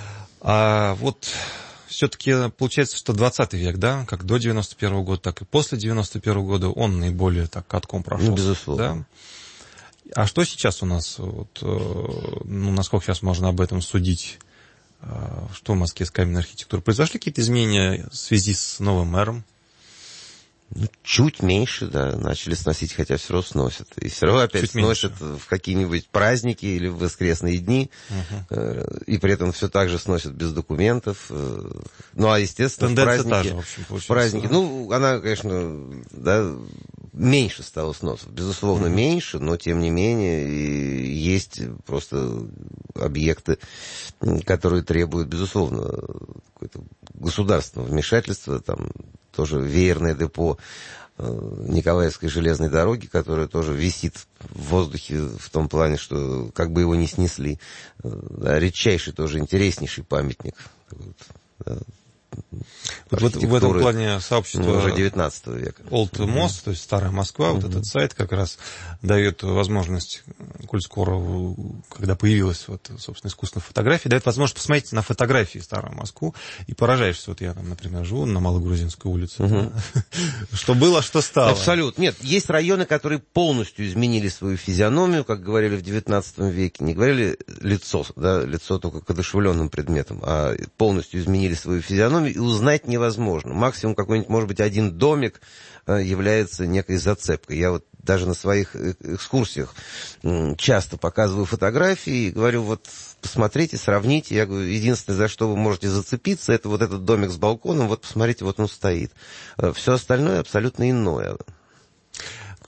А вот... Все-таки получается, что двадцатый век, да, как до девяносто первого года, так и после девяносто первого года, он наиболее так катком прошел. Ну, безусловно. Да? А что сейчас у нас, вот, ну, насколько сейчас можно об этом судить, что в Москве с каменной архитектурой? Произошли какие-то изменения в связи с новым мэром? Ну, чуть меньше, да, начали сносить, хотя все равно сносят. И все равно опять чуть сносят меньше. В какие-нибудь праздники или в воскресные дни. Uh-huh. И при этом все так же сносят без документов. Ну, а, естественно, тенденция в праздники... та же, в общем, в праздники, да? Ну, она, конечно, да, меньше стала сносов. Безусловно, uh-huh. меньше, но, тем не менее, и есть просто объекты, которые требуют, безусловно, какое-то государственного вмешательства, там, тоже веерное депо Николаевской железной дороги, которое тоже висит в воздухе в том плане, что как бы его не снесли. Да, редчайший, тоже интереснейший памятник. Да, вот в этом плане сообщество уже девятнадцатого века. Old Most, то есть Старая Москва, mm-hmm. вот этот сайт как раз дает возможность, коль скоро, когда появилась, вот, собственно, искусственная фотография, дает возможность посмотреть на фотографии Старую Москву и поражаешься. Вот я там, например, живу на Малогрузинской улице. Mm-hmm. Что было, что стало. Абсолютно. Нет, есть районы, которые полностью изменили свою физиономию, как говорили в девятнадцатом веке. Не говорили лицо, да, лицо только к одушевленным предметам, а полностью изменили свою физиономию, и узнать невозможно. Максимум какой-нибудь, может быть, один домик является некой зацепкой. Я вот даже на своих экскурсиях часто показываю фотографии и говорю, вот посмотрите, сравните. Я говорю, единственное, за что вы можете зацепиться, это вот этот домик с балконом, вот посмотрите, вот он стоит. Все остальное абсолютно иное.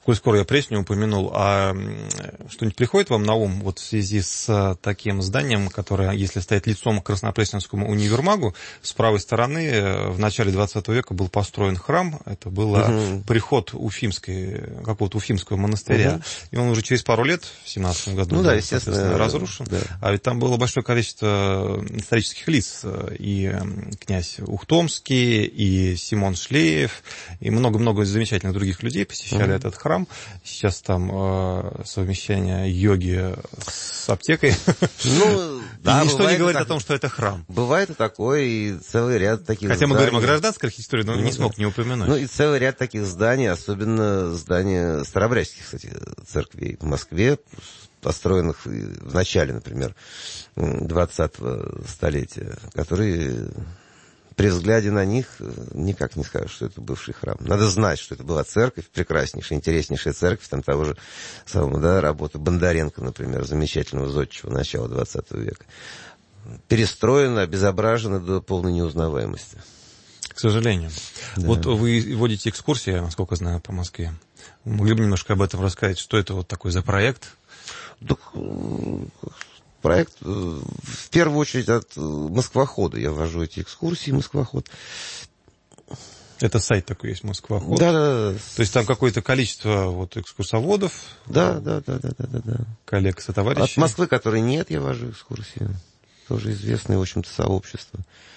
коль скоро я Пресню упомянул, а что-нибудь приходит вам на ум вот в связи с таким зданием, которое, если стоять лицом к Краснопресненскому универмагу, с правой стороны в начале двадцатого века был построен храм, это был угу. приход Уфимской, какого-то Уфимского монастыря, угу. и он уже через пару лет, в семнадцатом году, ну, был, да, естественно, разрушен, да. а ведь там было большое количество исторических лиц, и князь Ухтомский, и Симон Шлеев, и много-много замечательных других людей посещали угу. этот храм. Сейчас там э, совмещение йоги с аптекой. Ну, да, и ничто не говорит так, о том, что это храм. Бывает и такое, и целый ряд таких Хотя зданий. Мы говорим о гражданской архитектуре, но ну, не да. смог не упомянуть. Ну и целый ряд таких зданий, особенно здания старообрядческих, кстати, церквей в Москве, построенных в начале, например, двадцатого столетия, которые... При взгляде на них никак не скажешь, что это бывший храм. Надо знать, что это была церковь, прекраснейшая, интереснейшая церковь, там того же самого, да, работы Бондаренко, например, замечательного зодчего начала двадцатого века. Перестроена, обезображена до полной неузнаваемости. К сожалению. Да. Вот вы водите экскурсии, насколько знаю, по Москве. Вы могли бы немножко об этом рассказать, что это вот такой за проект? Так... Проект, в первую очередь, от Москвохода. Я вожу эти экскурсии, Москвоход. Это сайт такой есть, Москвоход? Да, да, да. То есть там какое-то количество вот экскурсоводов? Да, да, да, да, да, да. Коллег, сотоварищей? От Москвы, которой нет, я вожу экскурсии. Тоже известное, в общем-то, сообщество.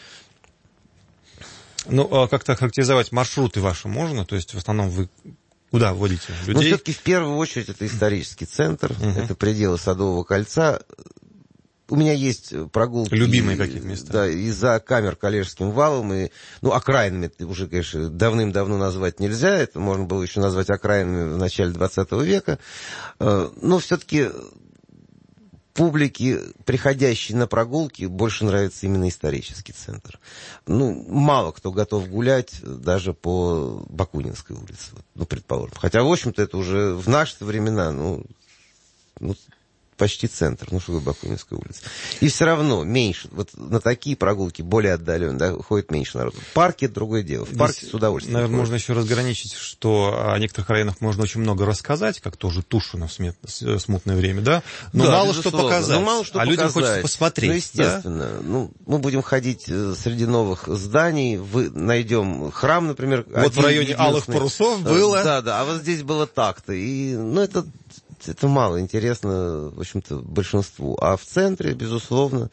Ну, а как-то характеризовать маршруты ваши можно? То есть, в основном, вы... Куда водите людей? Ну, все-таки в первую очередь это исторический центр, uh-huh. это пределы Садового кольца. У меня есть прогулки... Любимые какие-то места? Да, и за Камер-Калежским валом, и, ну, окраинами уже, конечно, давным-давно назвать нельзя, это можно было еще назвать окраинами в начале двадцатого века, но все-таки публике, приходящей на прогулки, больше нравится именно исторический центр. Ну, мало кто готов гулять даже по Бакунинской улице, ну, предположим. Хотя, в общем-то, это уже в наши времена, ну, ну почти центр, ну, что такое Бакунинская улица. И все равно меньше, вот на такие прогулки, более отдаленные, да, ходит меньше народу. В парке это другое дело, в парке здесь, с удовольствием. Наверное, ходит. Можно еще разграничить, что о некоторых районах можно очень много рассказать, как тоже Тушино в смет... смутное время, да? Но да, мало что показать, но мало что а показать. людям хочется посмотреть. Ну, естественно. Да? Ну, мы будем ходить среди новых зданий, вы найдем храм, например. Вот в районе Алых Парусов было. Да, да, а вот здесь было так-то. И, ну, это... Это мало интересно, в общем-то, большинству. А в центре, безусловно,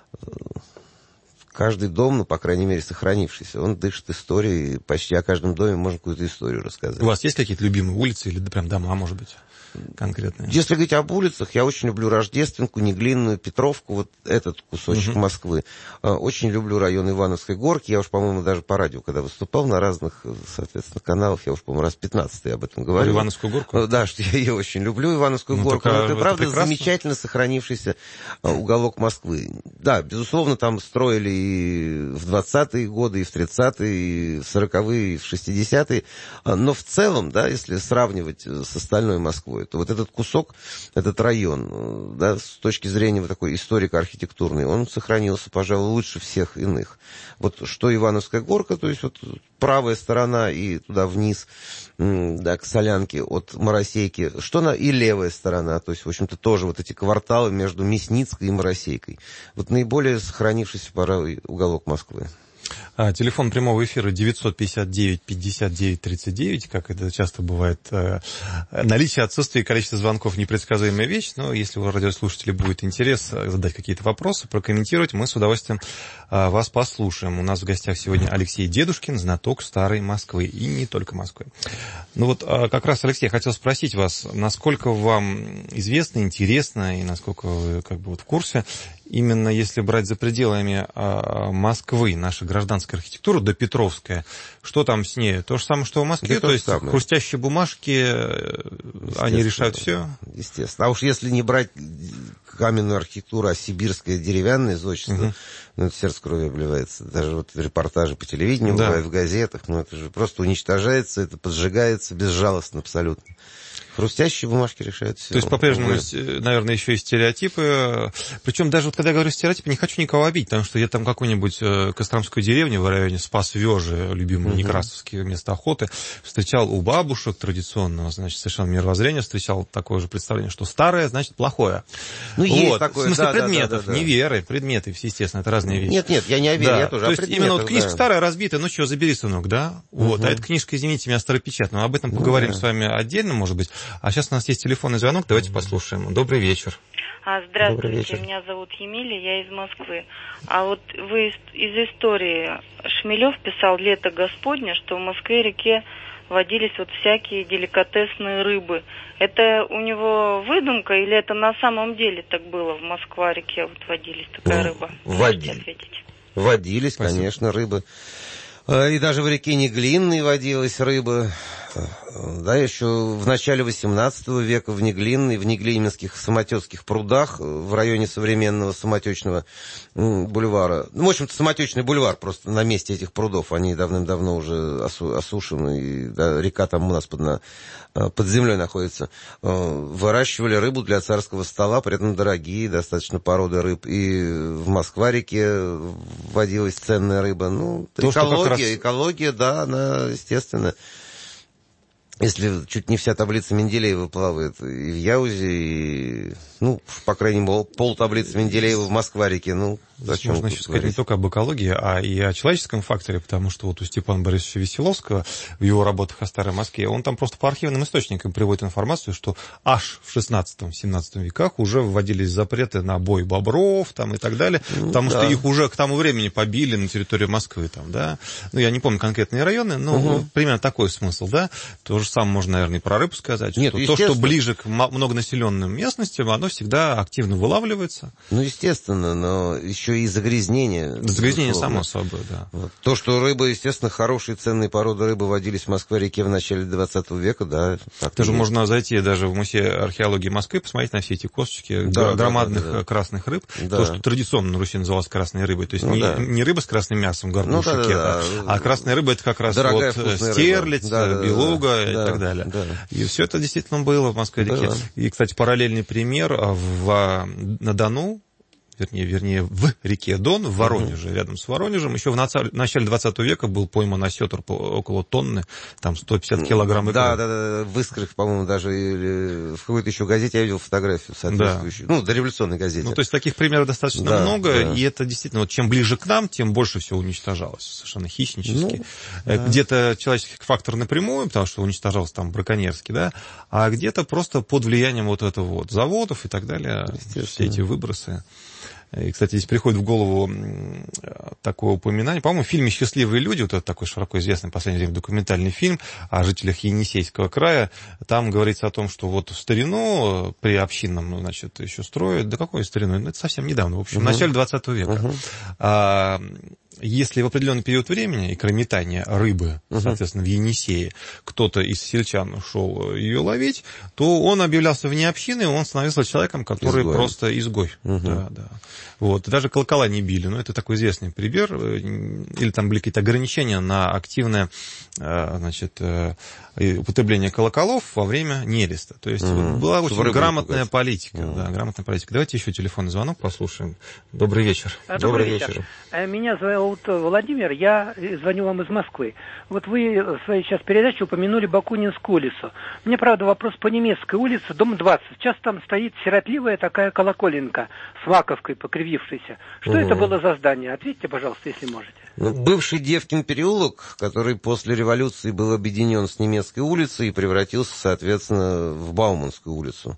каждый дом, ну, по крайней мере, сохранившийся, он дышит историей. Почти о каждом доме можно какую-то историю рассказать. У вас есть какие-то любимые улицы или прям дома, может быть, конкретные? Если говорить об улицах, я очень люблю Рождественку, Неглинную, Петровку, вот этот кусочек uh-huh. Москвы. Очень люблю район Ивановской горки. Я уж, по-моему, даже по радио, когда выступал на разных, соответственно, каналах, я уж, по-моему, раз пятнадцатый об этом говорил. Ивановскую горку? Да, что я ее очень люблю, Ивановскую ну, горку. Это, это, правда, прекрасно. Замечательно сохранившийся уголок Москвы. Да, безусловно, там строили и в двадцатые годы, и в тридцатые, и в сороковые, и в шестидесятые. Но в целом, да, если сравнивать с остальной Москвой, то вот этот кусок, этот район, да, с точки зрения вот такой историко-архитектурной, он сохранился, пожалуй, лучше всех иных. Вот что Ивановская горка, то есть вот правая сторона и туда вниз, да, к Солянке от Моросейки, что на и левая сторона, то есть, в общем-то, тоже вот эти кварталы между Мясницкой и Моросейкой. Вот наиболее сохранившийся порой уголок Москвы. А, телефон прямого эфира девятьсот пятьдесят девять пятьдесят девять тридцать девять, как это часто бывает. Наличие, отсутствие и количество звонков — непредсказуемая вещь, но если у радиослушателей будет интерес задать какие-то вопросы, прокомментировать, мы с удовольствием вас послушаем. У нас в гостях сегодня Алексей Дедушкин, знаток старой Москвы, и не только Москвы. Ну вот как раз, Алексей, я хотел спросить вас, насколько вам известно, интересно, и насколько вы как бы вот в курсе, именно если брать за пределами Москвы, наша гражданская архитектура допетровская, что там с ней? То же самое, что в Москве, то, то есть самое. Хрустящие бумажки, они решают все? Естественно. А уж если не брать каменную архитектуру, а сибирское деревянное зодчество, угу. Ну, это сердце кровью обливается. Даже вот репортажи по телевидению, да. бывают в газетах, ну, это же просто уничтожается, это поджигается безжалостно абсолютно. Хрустящие бумажки решают все. То есть, по-прежнему, наверное, еще и стереотипы. Причем даже вот когда я говорю стереотипы, не хочу никого обидеть, потому что я там какой-нибудь Костромской деревне в районе Спас-Вёжи, любимый uh-huh. Некрасовский место охоты, встречал у бабушек традиционного, значит, совершенно мировоззрения, встречал такое же представление, что старое, значит, плохое. Ну, есть вот. такое. В смысле да, предметов, да, да, да. не веры, предметы, естественно, это разные вещи. Нет, нет, я не о вере, да. я тоже То о есть предметах, именно вот книжка да. старая, разбитая, ну что, забери, сынок, да? Вот. Uh-huh. А эта книжка, извините меня, старопечатная, об этом поговорим uh-huh. с вами отдельно, может быть. А сейчас у нас есть телефонный звонок, давайте послушаем. Добрый вечер. А, здравствуйте, Добрый вечер. Меня зовут Емеля, я из Москвы. А вот вы из, из истории, Шмелев писал «Лето Господне», что в Москве-реке водились вот всякие деликатесные рыбы. Это у него выдумка или это на самом деле так было? В Москва-реке вот водились такая ну, рыба? Водились. Водились, Спасибо. Конечно, рыбы. И даже в реке Неглинной водилась рыба. Да, еще в начале восемнадцатого века в Неглинной, в Неглининских самотекских прудах в районе современного самотечного бульвара. Ну, в общем-то, самотечный бульвар просто на месте этих прудов. Они давным-давно уже осушены. И, да, река там у нас под, на, под землей находится. Выращивали рыбу для царского стола, при этом дорогие достаточно породы рыб. И в Москва-реке водилась ценная рыба. Ну, То, экология, раз... экология, да, она, естественно... Если чуть не вся таблица Менделеева плавает и в Яузе, и, ну, по крайней мере, пол таблицы Менделеева в Москва-реке, ну, зачем? Можно еще сказать не только об экологии, а и о человеческом факторе, потому что вот у Степана Борисовича Веселовского в его работах о Старой Москве, он там просто по архивным источникам приводит информацию, что аж в шестнадцатом-семнадцатом веках уже вводились запреты на бой бобров там и так далее, потому да. что их уже к тому времени побили на территории Москвы там, да. Ну, я не помню конкретные районы, но угу. примерно такой смысл, да. То же самое можно, наверное, и про рыбу сказать, Нет, что то, что ближе к многонаселенным местностям, оно всегда активно вылавливается. Ну, естественно, но еще и загрязнение. Загрязнение, само собой, да. Вот. То, что рыба, естественно, хорошие ценные породы рыбы водились в Москве-реке в начале двадцатого века, да. Даже можно зайти даже в музей археологии Москвы, посмотреть на все эти косточки да, громадных да, да, да. красных рыб. Да. То, что традиционно на Руси называлось красной рыбой. То есть ну, не, да. не рыба с красным мясом, горбуша, ну, да, да, да. а красная рыба это как раз Дорогая, вот стерлядь, да, белуга да, и да, так далее. Да. И все это действительно было в Москве-реке. Да. И, кстати, параллельный пример в, на Дону, вернее, вернее, в реке Дон, в Воронеже, uh-huh. рядом с Воронежем, еще в начале двадцатого века был пойман осетр около тонны, там сто пятьдесят килограмм икры. Да, да, да, в «Искрах», по-моему, даже или в какой-то еще газете я видел фотографию соответствующую. Да. Ну, дореволюционной газете. Ну, то есть таких примеров достаточно да, много, да. и это действительно, вот чем ближе к нам, тем больше всего уничтожалось, совершенно хищнически. Ну, да. Где-то человеческий фактор напрямую, потому что уничтожалось там браконьерски, да, а где-то просто под влиянием вот этого вот заводов и так далее, все эти выбросы. И, кстати, здесь приходит в голову такое упоминание. По-моему, в фильме «Счастливые люди», вот это такой широко известный в последнее время документальный фильм о жителях Енисейского края, там говорится о том, что вот в старину при общинном, значит, еще строят, да какой старину? Это совсем недавно, в общем, uh-huh. в начале двадцатого века. Uh-huh. А, если в определенный период времени икрометания рыбы, uh-huh. соответственно, в Енисее, кто-то из сельчан шел ее ловить, то он объявлялся вне общины, он становился человеком, который изгой. просто изгой. Uh-huh. Да, да. Вот. Даже колокола не били, но это такой известный пример. Или там были какие-то ограничения на активное, значит, употребление колоколов во время нереста. То есть uh-huh. была очень Чтобы грамотная политика. Uh-huh. Да, грамотная политика. Давайте еще телефонный звонок послушаем. Добрый вечер. Добрый, Добрый вечер. вечер. Меня зовут Владимир, я звоню вам из Москвы. Вот вы в своей сейчас передаче упомянули Бакунинскую улицу. Мне, правда, вопрос по Немецкой улице, дом двадцать. Сейчас там стоит сиротливая такая колоколенка с маковкой покривившейся. Что uh-huh. это было за здание? Ответьте, пожалуйста, если можете. Ну, бывший Девкин переулок, который после революции был объединен с Немецкой улицей и превратился, соответственно, в Бауманскую улицу.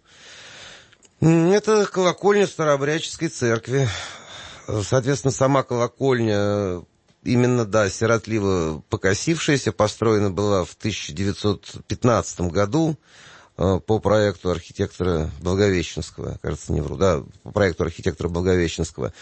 Это колокольня Старообрядческой церкви. Соответственно, сама колокольня, именно, да, сиротливо покосившаяся, построена была в тысяча девятьсот пятнадцатом году по проекту архитектора Благовещенского, кажется, не вру, да, по проекту архитектора Благовещенского.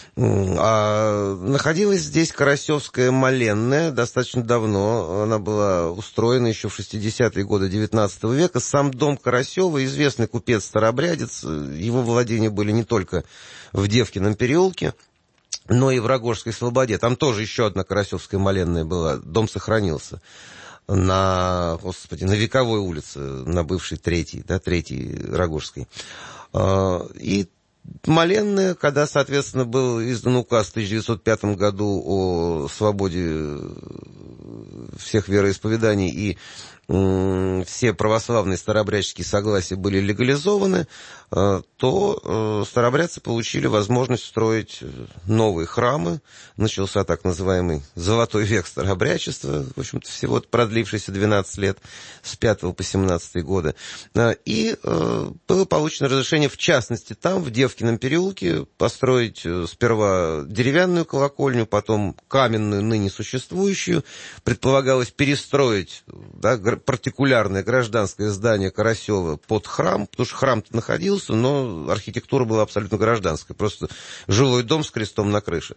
А находилась здесь Карасевская моленная достаточно давно. Она была устроена еще в шестидесятые годы девятнадцатого века. Сам дом Карасева, известный купец-старообрядец, его владения были не только в Девкином переулке, но и в Рогожской Слободе. Там тоже еще одна Карасевская моленная была. Дом сохранился на, господи, на Вековой улице, на бывшей третьей, да, третьей Рогожской. И моленная, когда, соответственно, был издан указ в тысяча девятьсот пятом году о свободе всех вероисповеданий, и все православные старообрядческие согласия были легализованы, то старообрядцы получили возможность строить новые храмы. Начался так называемый «Золотой век старообрядчества», в общем-то, всего продлившийся двенадцать лет, с пятого по семнадцатый годы. И было получено разрешение, в частности, там, в Девкином переулке, построить сперва деревянную колокольню, потом каменную, ныне существующую. Предполагалось перестроить, да, партикулярное гражданское здание Карасева под храм, потому что храм-то находился, но архитектура была абсолютно гражданская, просто жилой дом с крестом на крыше.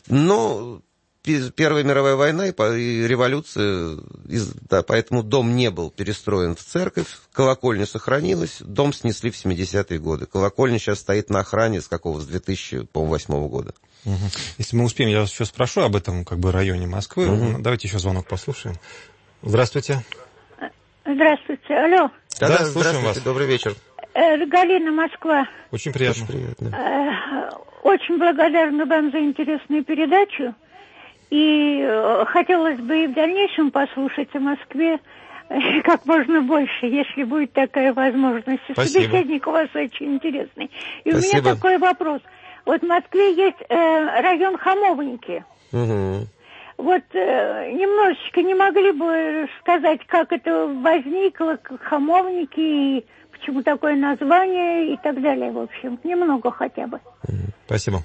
Но Первая мировая война и революция, да, поэтому дом не был перестроен в церковь, колокольня сохранилась, дом снесли в семидесятые годы. Колокольня сейчас стоит на охране с какого, с две тысячи восьмого года. Угу. Если мы успеем, я вас еще спрошу об этом как бы районе Москвы. Угу. Давайте еще звонок послушаем. Здравствуйте. Здравствуйте, алло. Да, да, слушаем вас. Добрый вечер. Галина, Москва. Очень приятно. Очень приятно. Очень благодарна вам за интересную передачу. И хотелось бы и в дальнейшем послушать о Москве как можно больше, если будет такая возможность. Спасибо. Собеседник у вас очень интересный. И Спасибо. У меня такой вопрос. Вот в Москве есть э, район Хамовники. Угу. Вот э, немножечко не могли бы сказать, как это возникло, Хамовники, и почему такое название и так далее, в общем. Немного хотя бы. Спасибо.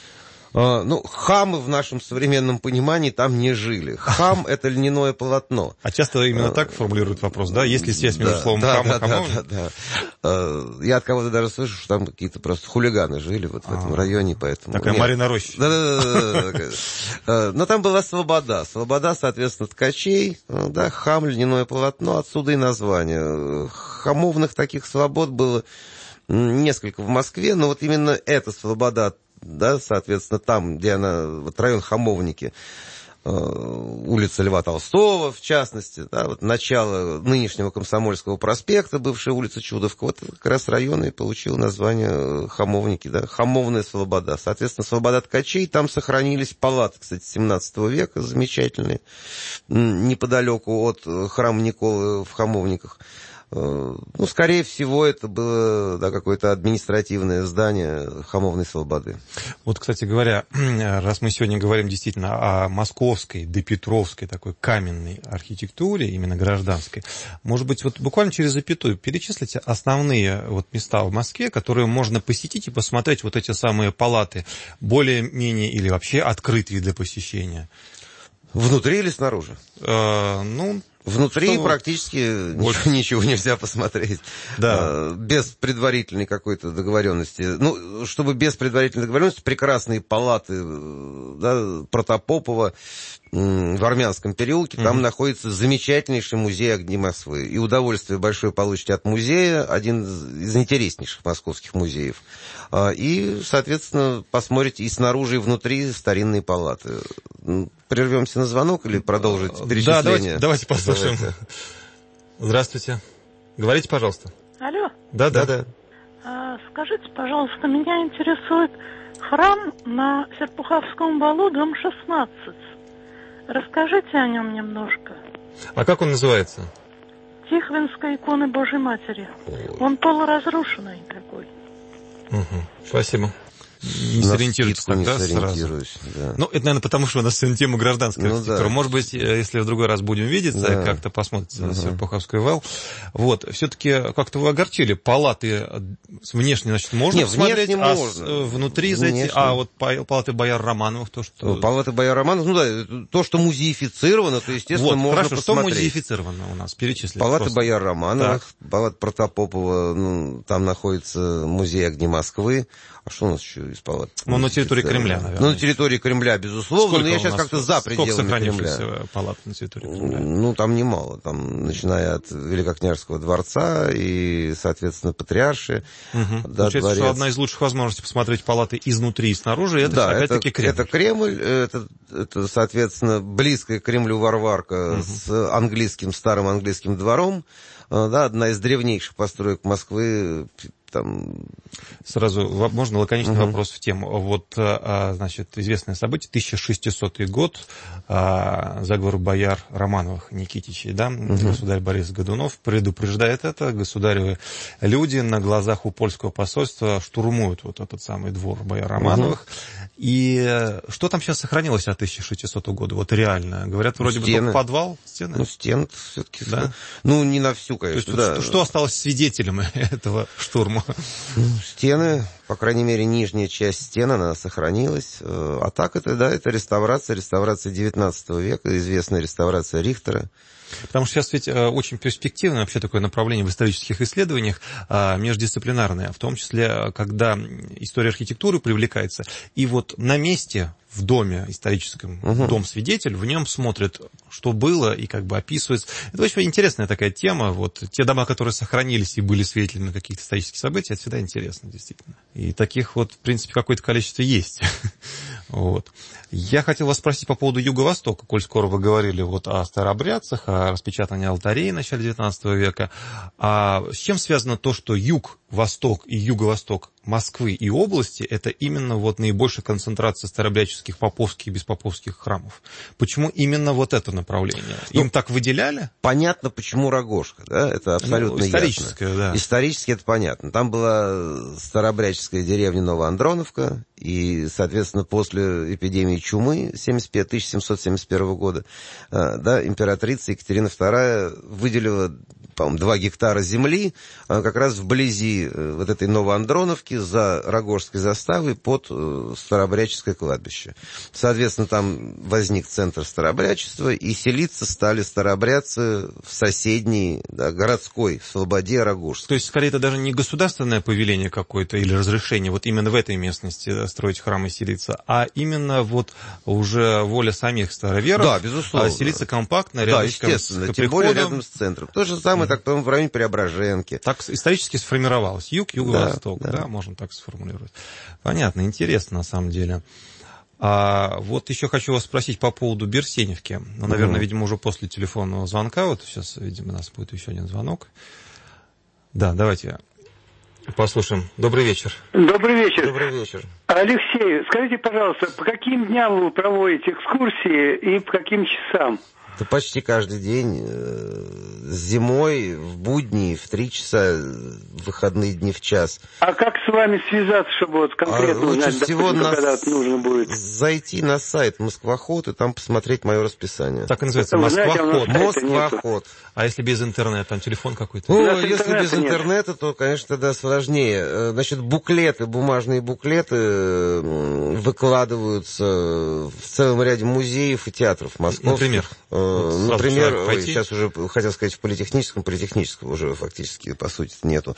А, ну, хамы в нашем современном понимании там не жили. Хам — это льняное полотно. А часто именно так формулируют вопрос, да? Есть ли связь между да, словом да, хам и да, хамовник? да, да, да. Я от кого-то даже слышу, что там какие-то просто хулиганы жили вот в этом А, районе, поэтому... Такая Нет. Марина Рощ. Да, да, да, да, да. Но там была слобода. Слобода, соответственно, ткачей, да, хам, льняное полотно, отсюда и название. Хамовных таких слобод было несколько в Москве, но вот именно эта слобода, да, соответственно, там, где она, вот район Хамовники, э, улица Льва Толстого, в частности, да, вот начало нынешнего Комсомольского проспекта, бывшая улица Чудовка, вот как раз район и получил название Хамовники, да, Хамовная слобода. Соответственно, слобода ткачей, там сохранились палаты, кстати, семнадцатого века, замечательные, неподалеку от храма Николы в Хамовниках. Ну, скорее всего, это было, да, какое-то административное здание Хамовной слободы. Вот, кстати говоря, раз мы сегодня говорим действительно о московской, допетровской такой каменной архитектуре, именно гражданской, может быть, вот буквально через запятую перечислите основные вот места в Москве, которые можно посетить и посмотреть вот эти самые палаты, более-менее или вообще открытые для посещения? Внутри или снаружи? Э, ну... Внутри что практически ничего, ничего нельзя посмотреть. Да. Без предварительной какой-то договоренности. Ну, чтобы без предварительной договоренности, прекрасные палаты, да, Протопопова в Армянском переулке, mm-hmm. там находится замечательнейший музей огней Москвы. И удовольствие большое получите от музея, один из интереснейших московских музеев. И, соответственно, посмотрите и снаружи, и внутри старинные палаты. Прервемся на звонок или продолжить перечисление? Да, давайте, давайте послушаем. Давайте. Здравствуйте. Говорите, пожалуйста. Алло. Да, да, да. А, скажите, пожалуйста, меня интересует храм на Серпуховском валу, дом шестнадцать. Расскажите о нем немножко. А как он называется? Тихвинской иконы Божьей Матери. Ой. Он полуразрушенный такой. Угу. Спасибо. Не сориентируйтесь тогда сразу. Да. Ну, это, наверное, потому что у нас сегодня тема гражданской ну, архитектуры. Да. Может быть, если в другой раз будем видеться, да. как-то посмотрите на uh-huh. Серпуховской вал. Вот, все-таки как-то вы огорчили. Палаты внешне, значит, можно не, посмотреть, не а можно. внутри зайти, а вот палаты бояр Романовых, то, что... Палаты бояр Романовых, ну да, то, что музеифицировано, то, естественно, вот, можно хорошо, посмотреть. Что музеифицировано у нас? Перечислите. Палаты просто. бояр Романовых, так. Палата Протопопова, ну, там находится музей огней Москвы. А что у нас еще? сохранились палаты. Ну, на территории Кремля, наверное. Ну, на территории Кремля, безусловно, Сколько но я сейчас нас, как-то за пределами сохранившихся Кремля. палат на территории Кремля? Ну, там немало, там, начиная от Великокняжеского дворца и, соответственно, Патриарши. Угу. Да, Получается, дворец. что одна из лучших возможностей посмотреть палаты изнутри и снаружи, это да, опять-таки это, Кремль. это Кремль, это, это, соответственно, близкая к Кремлю Варварка угу. с английским, старым английским двором. Да, одна из древнейших построек Москвы. Там... Сразу можно лаконичный uh-huh. вопрос в тему. Вот, значит, известное событие, тысяча шестисотый год, заговор бояр Романовых, Никитичей, да, uh-huh. государь Борис Годунов предупреждает это, государевы люди на глазах у польского посольства штурмуют вот этот самый двор бояр Романовых. Uh-huh. И что там сейчас сохранилось от тысяча шестисотого года? Вот реально. Говорят, вроде стены. бы только подвал, стены. Ну, стен все-таки. Да? Ну, не на всю, конечно. То есть, да. что, что осталось свидетелем этого штурма? Ну, стены, по крайней мере, нижняя часть стен, она сохранилась. А так это, да, это реставрация, реставрация девятнадцатого века, известная реставрация Рихтера. Потому что сейчас ведь очень перспективное вообще такое направление в исторических исследованиях, междисциплинарное, в том числе, когда история архитектуры привлекается, и вот на месте, в доме историческом, угу. дом-свидетель, в нем смотрят, что было, и как бы описывается. Это очень интересная такая тема. Вот те дома, которые сохранились и были свидетелями каких-то исторических событий, это всегда интересно, действительно. И таких вот, в принципе, какое-то количество есть. Вот. Я хотел вас спросить по поводу Юго-Востока, коль скоро вы говорили вот о старообрядцах, о распечатании алтарей в начале девятнадцатого века. А с чем связано то, что юг, восток и юго-восток Москвы и области – это именно вот наибольшая концентрация старообрядческих поповских и беспоповских храмов? Почему именно вот это направление? Им ну, так выделяли? Понятно, почему Рогожка, да, это абсолютно ну, историческое, ясно. Да. Исторически это понятно. Там была старообрядческая деревня Новоандроновка, и, соответственно, после эпидемии чумы тысяча семьсот семьдесят первого года, да, императрица Екатерина вторая выделила, по-моему, два гектара земли как раз вблизи вот этой Новоандроновки за Рогожской заставой под старообрядческое кладбище. Соответственно, там возник центр старообрядчества, и селиться стали старообрядцы в соседней, да, городской слободе Рогожской. То есть, скорее, это даже не государственное повеление какое-то или разрешение вот именно в этой местности строить храм и селиться, а именно вот уже воля самих староверов. Да, безусловно. Селиться компактно, рядом да, естественно, с тем более рядом с центром. То же самое, так, в районе Преображенки. Так исторически сформировалось. Юг, юго-восток, да, да. да, можно так сформулировать. Понятно, интересно на самом деле. А вот еще хочу вас спросить по поводу Берсеневки. Ну, наверное, mm-hmm. видимо, уже после телефонного звонка. Вот сейчас, видимо, у нас будет еще один звонок. Да, давайте послушаем. Добрый вечер. Добрый вечер. Добрый вечер. Алексей, скажите, пожалуйста, по каким дням вы проводите экскурсии и по каким часам? Да почти каждый день. Зимой, в будни, в три часа, в выходные дни в час. А как с вами связаться, чтобы вот конкретно а узнать, лучше всего допустим, когда это нужно будет? Зайти на сайт Москвоход и там посмотреть мое расписание. Так и называется, Москвоход. Москвоход. А если без интернета, там телефон какой-то? Ну, если без нет. интернета, то, конечно, да, сложнее. Значит, буклеты, бумажные буклеты выкладываются в целом ряде музеев и театров московских. Например? Вот Например, ой, сейчас уже хотел сказать в политехническом, политехнического уже фактически, по сути, нету.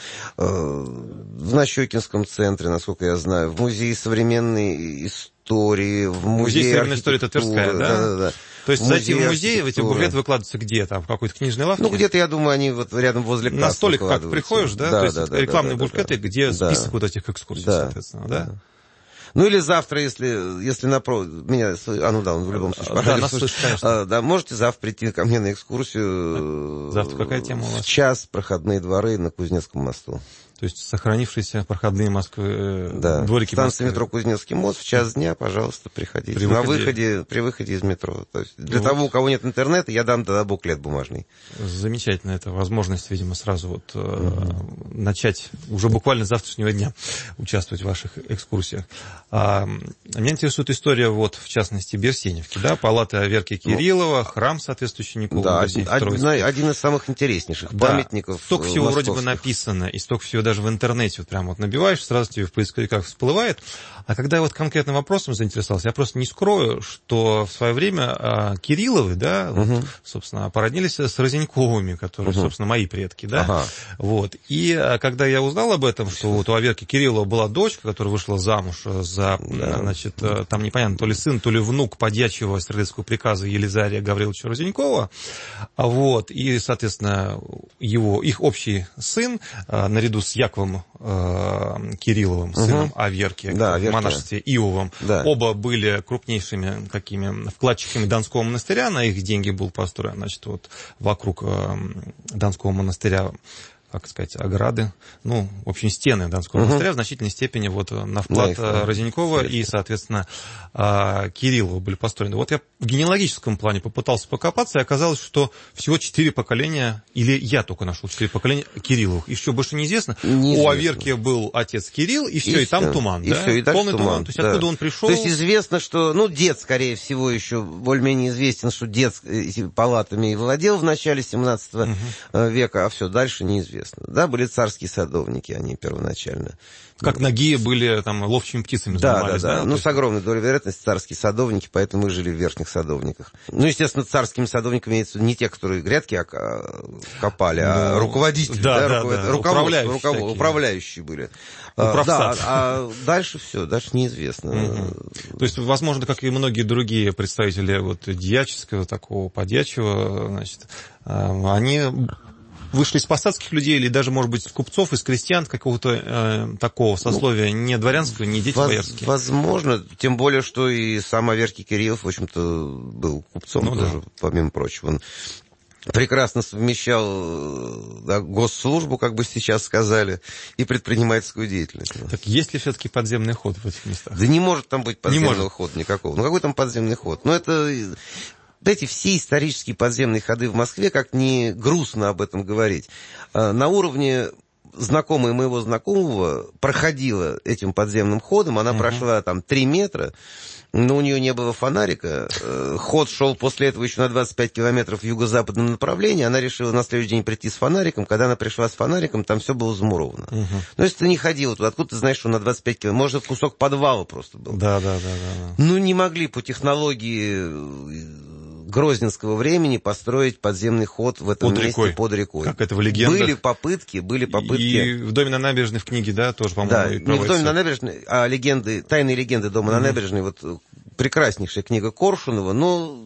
В Нащекинском центре, насколько я знаю, в музее современной истории, в музее Музей современной истории, это Тверская, да? Да, да, да. То есть зайти в музей, эти буклеты выкладываются где? Там в какой-то книжной лавке? Ну, где-то, я думаю, они вот рядом возле кассы на столик как приходишь, да? да То есть да, да, рекламные да, буклеты, да, где да. список вот этих экскурсий, да. соответственно, да? да. Ну, или завтра, если, если напротив... Меня... А, ну да, он в любом случае... Да, нас слышит, конечно. А, да, можете завтра прийти ко мне на экскурсию. Завтра какая тема у вас? В час проходные дворы на Кузнецком мосту. То есть сохранившиеся проходные Москвы, да. дворики Станция Москвы. метро Кузнецкий мост, в час дня, пожалуйста, приходите. При на выходе... выходе, при выходе из метро. То есть для ну, того, у кого нет интернета, я дам тогда буклет бумажный. Замечательно, это возможность, видимо, сразу вот mm-hmm. э, начать уже буквально с завтрашнего дня участвовать в ваших экскурсиях. А, меня интересует история, вот, в частности, Берсеневки, да, палата Верки Кириллова, храм, соответствующий Николу Да, Васильевичу один, один из самых интереснейших да. памятников. Столько всего московских. вроде бы написано, и столько всего даже в интернете вот прям вот набиваешь, сразу тебе в поисковиках всплывает. А когда я вот конкретным вопросом заинтересовался, я просто не скрою, что в свое время а, Кирилловы, да, угу. вот, собственно, породнились с Розеньковыми, которые, угу. собственно, мои предки, да. Ага. Вот. И а, когда я узнал об этом, что вот у Аверки Кириллова была дочка, которая вышла замуж за, да. значит, там непонятно, то ли сын, то ли внук подьячего стрелецкого приказа Елизария Гавриловича Розенькова, вот, и, соответственно, его, их общий сын, а, наряду с Яковом а, Кирилловым, сыном угу. Аверки, да, в монашестве Иовом, да. оба были крупнейшими такими вкладчиками Донского монастыря, на их деньги был построен, значит, вот вокруг а, Донского монастыря, как сказать, ограды, ну, в общем, стены Донского угу. монастыря в значительной степени вот на вклад да, Розенькова и, соответственно, Кириллова были построены. Вот я в генеалогическом плане попытался покопаться, и оказалось, что всего четыре поколения, или я только нашел четыре поколения Кирилловых. Еще больше неизвестно. неизвестно. У Аверки был отец Кирилл, и все, и, и там туман, и да? Все, и полный туман. туман. То есть да. откуда он пришел? То есть известно, что, ну, дед, скорее всего, еще более-менее известен, что дед палатами и владел в начале семнадцатого угу. века, а все, дальше неизвестно. Да, были царские садовники, они первоначально. Как нагие были там ловчими птицами да, занимались, да? Да, да. Ну, есть... с огромной долей вероятности царские садовники, поэтому мы жили в верхних садовниках. Ну, естественно, царскими садовниками имеется не те, которые грядки копали, ну, а руководители, да, да, да, руковод... да. Управляющие, руковод... управляющие были. А, да, а дальше все, дальше неизвестно. Угу. То есть, возможно, как и многие другие представители вот дьяческого, такого подьячего, значит, они... вышли из посадских людей или даже, может быть, из купцов, из крестьян какого-то э, такого сословия, ну, не дворянского, не дети воз, боярские? Возможно, тем более, что и сам Аверкий Кириллов, в общем-то, был купцом ну, тоже, да. помимо прочего. Он прекрасно совмещал да, госслужбу, как бы сейчас сказали, и предпринимательскую деятельность. Так есть ли все-таки подземный ход в этих местах? Да не может там быть подземного хода никакого. Ну какой там подземный ход? Ну это... Эти все исторические подземные ходы в Москве, как ни грустно об этом говорить, на уровне знакомой моего знакомого проходила этим подземным ходом, она uh-huh. прошла там три метра, но у нее не было фонарика, ход шел после этого еще на двадцать пять километров в юго-западном направлении, она решила на следующий день прийти с фонариком, когда она пришла с фонариком, там все было замуровано. Uh-huh. Но если ты не ходила туда, откуда ты знаешь, что на двадцать пять километров, может, кусок подвала просто был. Да, да, да, да. Ну, не могли по технологии грозненского времени построить подземный ход в этом под месте рекой. под рекой. Как это в легендах. Были попытки, были попытки. И в «Доме на набережной» в книге, да, тоже, по-моему, да, и не в «Доме на набережной», а легенды, «Тайные легенды дома mm-hmm. на набережной», вот прекраснейшая книга Коршунова, но...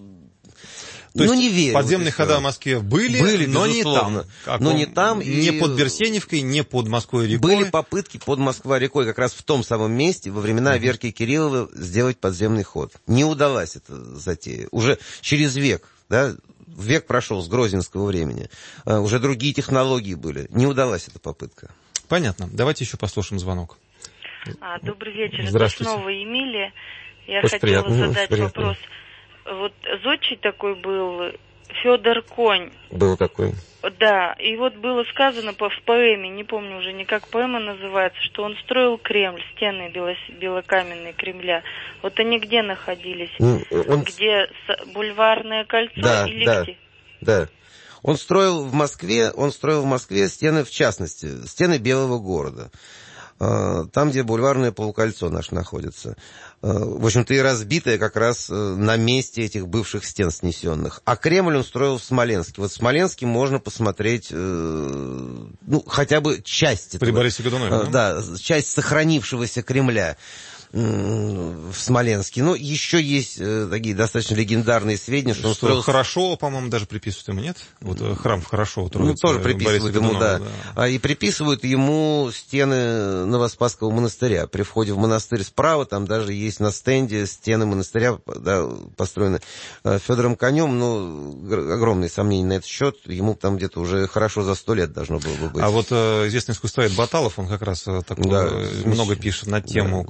То ну, есть не верю. Подземные хода в Москве были, были но не там. Как но он, не там. Не и... под Берсеневкой, не под Москвой-рекой. Были попытки под Москва-рекой, как раз в том самом месте, во времена Аверки mm-hmm. Кириллова, сделать подземный ход. Не удалась эта затея. Уже через век, да, век прошел с грозненского времени. А, уже другие технологии были. Не удалась эта попытка. Понятно. Давайте еще послушаем звонок. А, добрый вечер. Здравствуйте. Это снова Эмилия. Я Очень хотела приятно. задать Очень вопрос. Вот зодчий такой был Федор Конь. Был такой. Да, и вот было сказано по, в поэме, не помню уже ни как поэма называется, что он строил Кремль, стены бело, белокаменные Кремля. Вот они где находились? Ну, он... Где бульварное кольцо да, или да, где? Да. Он строил в Москве, он строил в Москве стены, в частности, стены Белого города. Там, где бульварное полукольцо наше находится. В общем-то, и разбитое как раз на месте этих бывших стен снесенных. А Кремль он строил в Смоленске. Вот в Смоленске можно посмотреть, ну, хотя бы часть этого. При Борисе Годунове, да? Да, часть сохранившегося Кремля в Смоленске. Но еще есть э, такие достаточно легендарные сведения, что, что он строил... Хорошо, по-моему, даже приписывают ему, нет? Вот храм в Хорошово. Ну, тоже приписывают ему, да. да. А, и приписывают ему стены Новоспасского монастыря. При входе в монастырь справа, там даже есть на стенде стены монастыря, да, построены Федором Конем, но огромные сомнения на этот счет. Ему там где-то уже хорошо за сто лет должно было бы быть. А вот э, известный искусствовед Баталов, он как раз такой, да, много пишет на тему да. как раз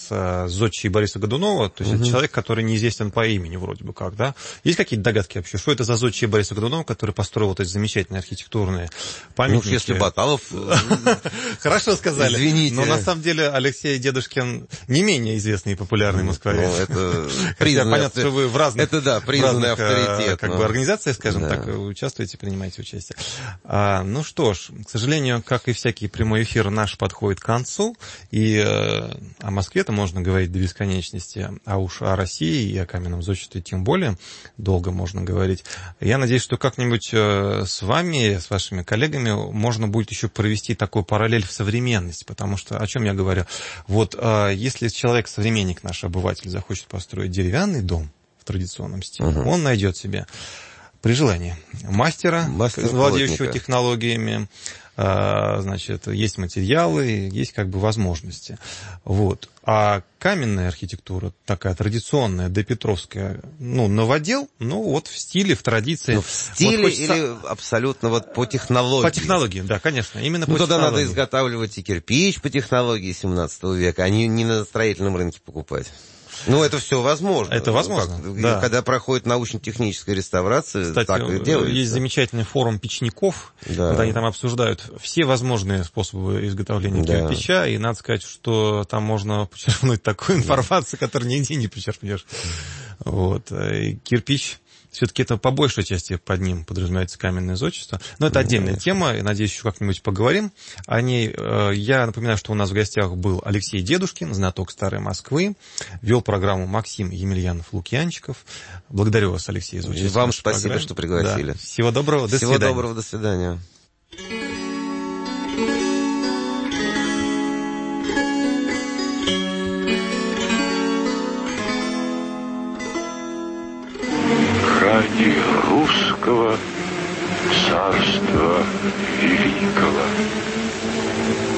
нас зодчий Бориса Годунова, то есть угу. это человек, который неизвестен по имени вроде бы как, да? Есть какие-то догадки вообще, что это за зодчий Бориса Годунова, который построил вот эти замечательные архитектурные памятники? Ну, если Баталов... Хорошо сказали. Извините. Но на самом деле Алексей Дедушкин не менее известный и популярный москвовед. Ну, это признанный... Понятно, что вы в разных... Это, да, признанный авторитет. Как бы организациях, скажем так, участвуете, принимаете участие. Ну что ж, к сожалению, как и всякий прямой эфир, наш подходит к концу, и э, о Москве-то можно говорить до бесконечности, а уж о России и о каменном зодчестве тем более долго можно говорить. Я надеюсь, что как-нибудь э, с вами, с вашими коллегами можно будет еще провести такую параллель в современности, потому что, о чем я говорю, вот э, если человек, современник наш, обыватель, захочет построить деревянный дом в традиционном стиле, угу. он найдет себе при желании мастера, Мастер владеющего технологиями, значит, есть материалы, есть как бы возможности. Вот. А каменная архитектура, такая традиционная, допетровская, ну, новодел, ну, вот в стиле, в традиции. Ну, в стиле вот хочется... или абсолютно вот по технологии? По технологии, да, конечно, именно ну, по тогда технологии. Надо изготавливать и кирпич по технологии семнадцатого века, а не, не на строительном рынке покупать. Ну, это все возможно. Это возможно, как, да. Когда проходит научно-техническая реставрация, кстати, так и делается. Есть замечательный форум печников, да. когда они там обсуждают все возможные способы изготовления да. кирпича, и надо сказать, что там можно почерпнуть такую информацию, которую нигде не почерпнешь. Вот. И кирпич... Все-таки это по большей части под ним подразумевается каменное зодчество. Но это отдельная тема, и, надеюсь, еще как-нибудь поговорим о ней. Я напоминаю, что у нас в гостях был Алексей Дедушкин, знаток Старой Москвы. Вел программу Максим Емельянов-Лукьянчиков. Благодарю вас, Алексей, за участие. И вам спасибо, программе. Что пригласили. Да. Всего доброго, до Всего свидания. Всего доброго, до свидания. Ради русского царства великого.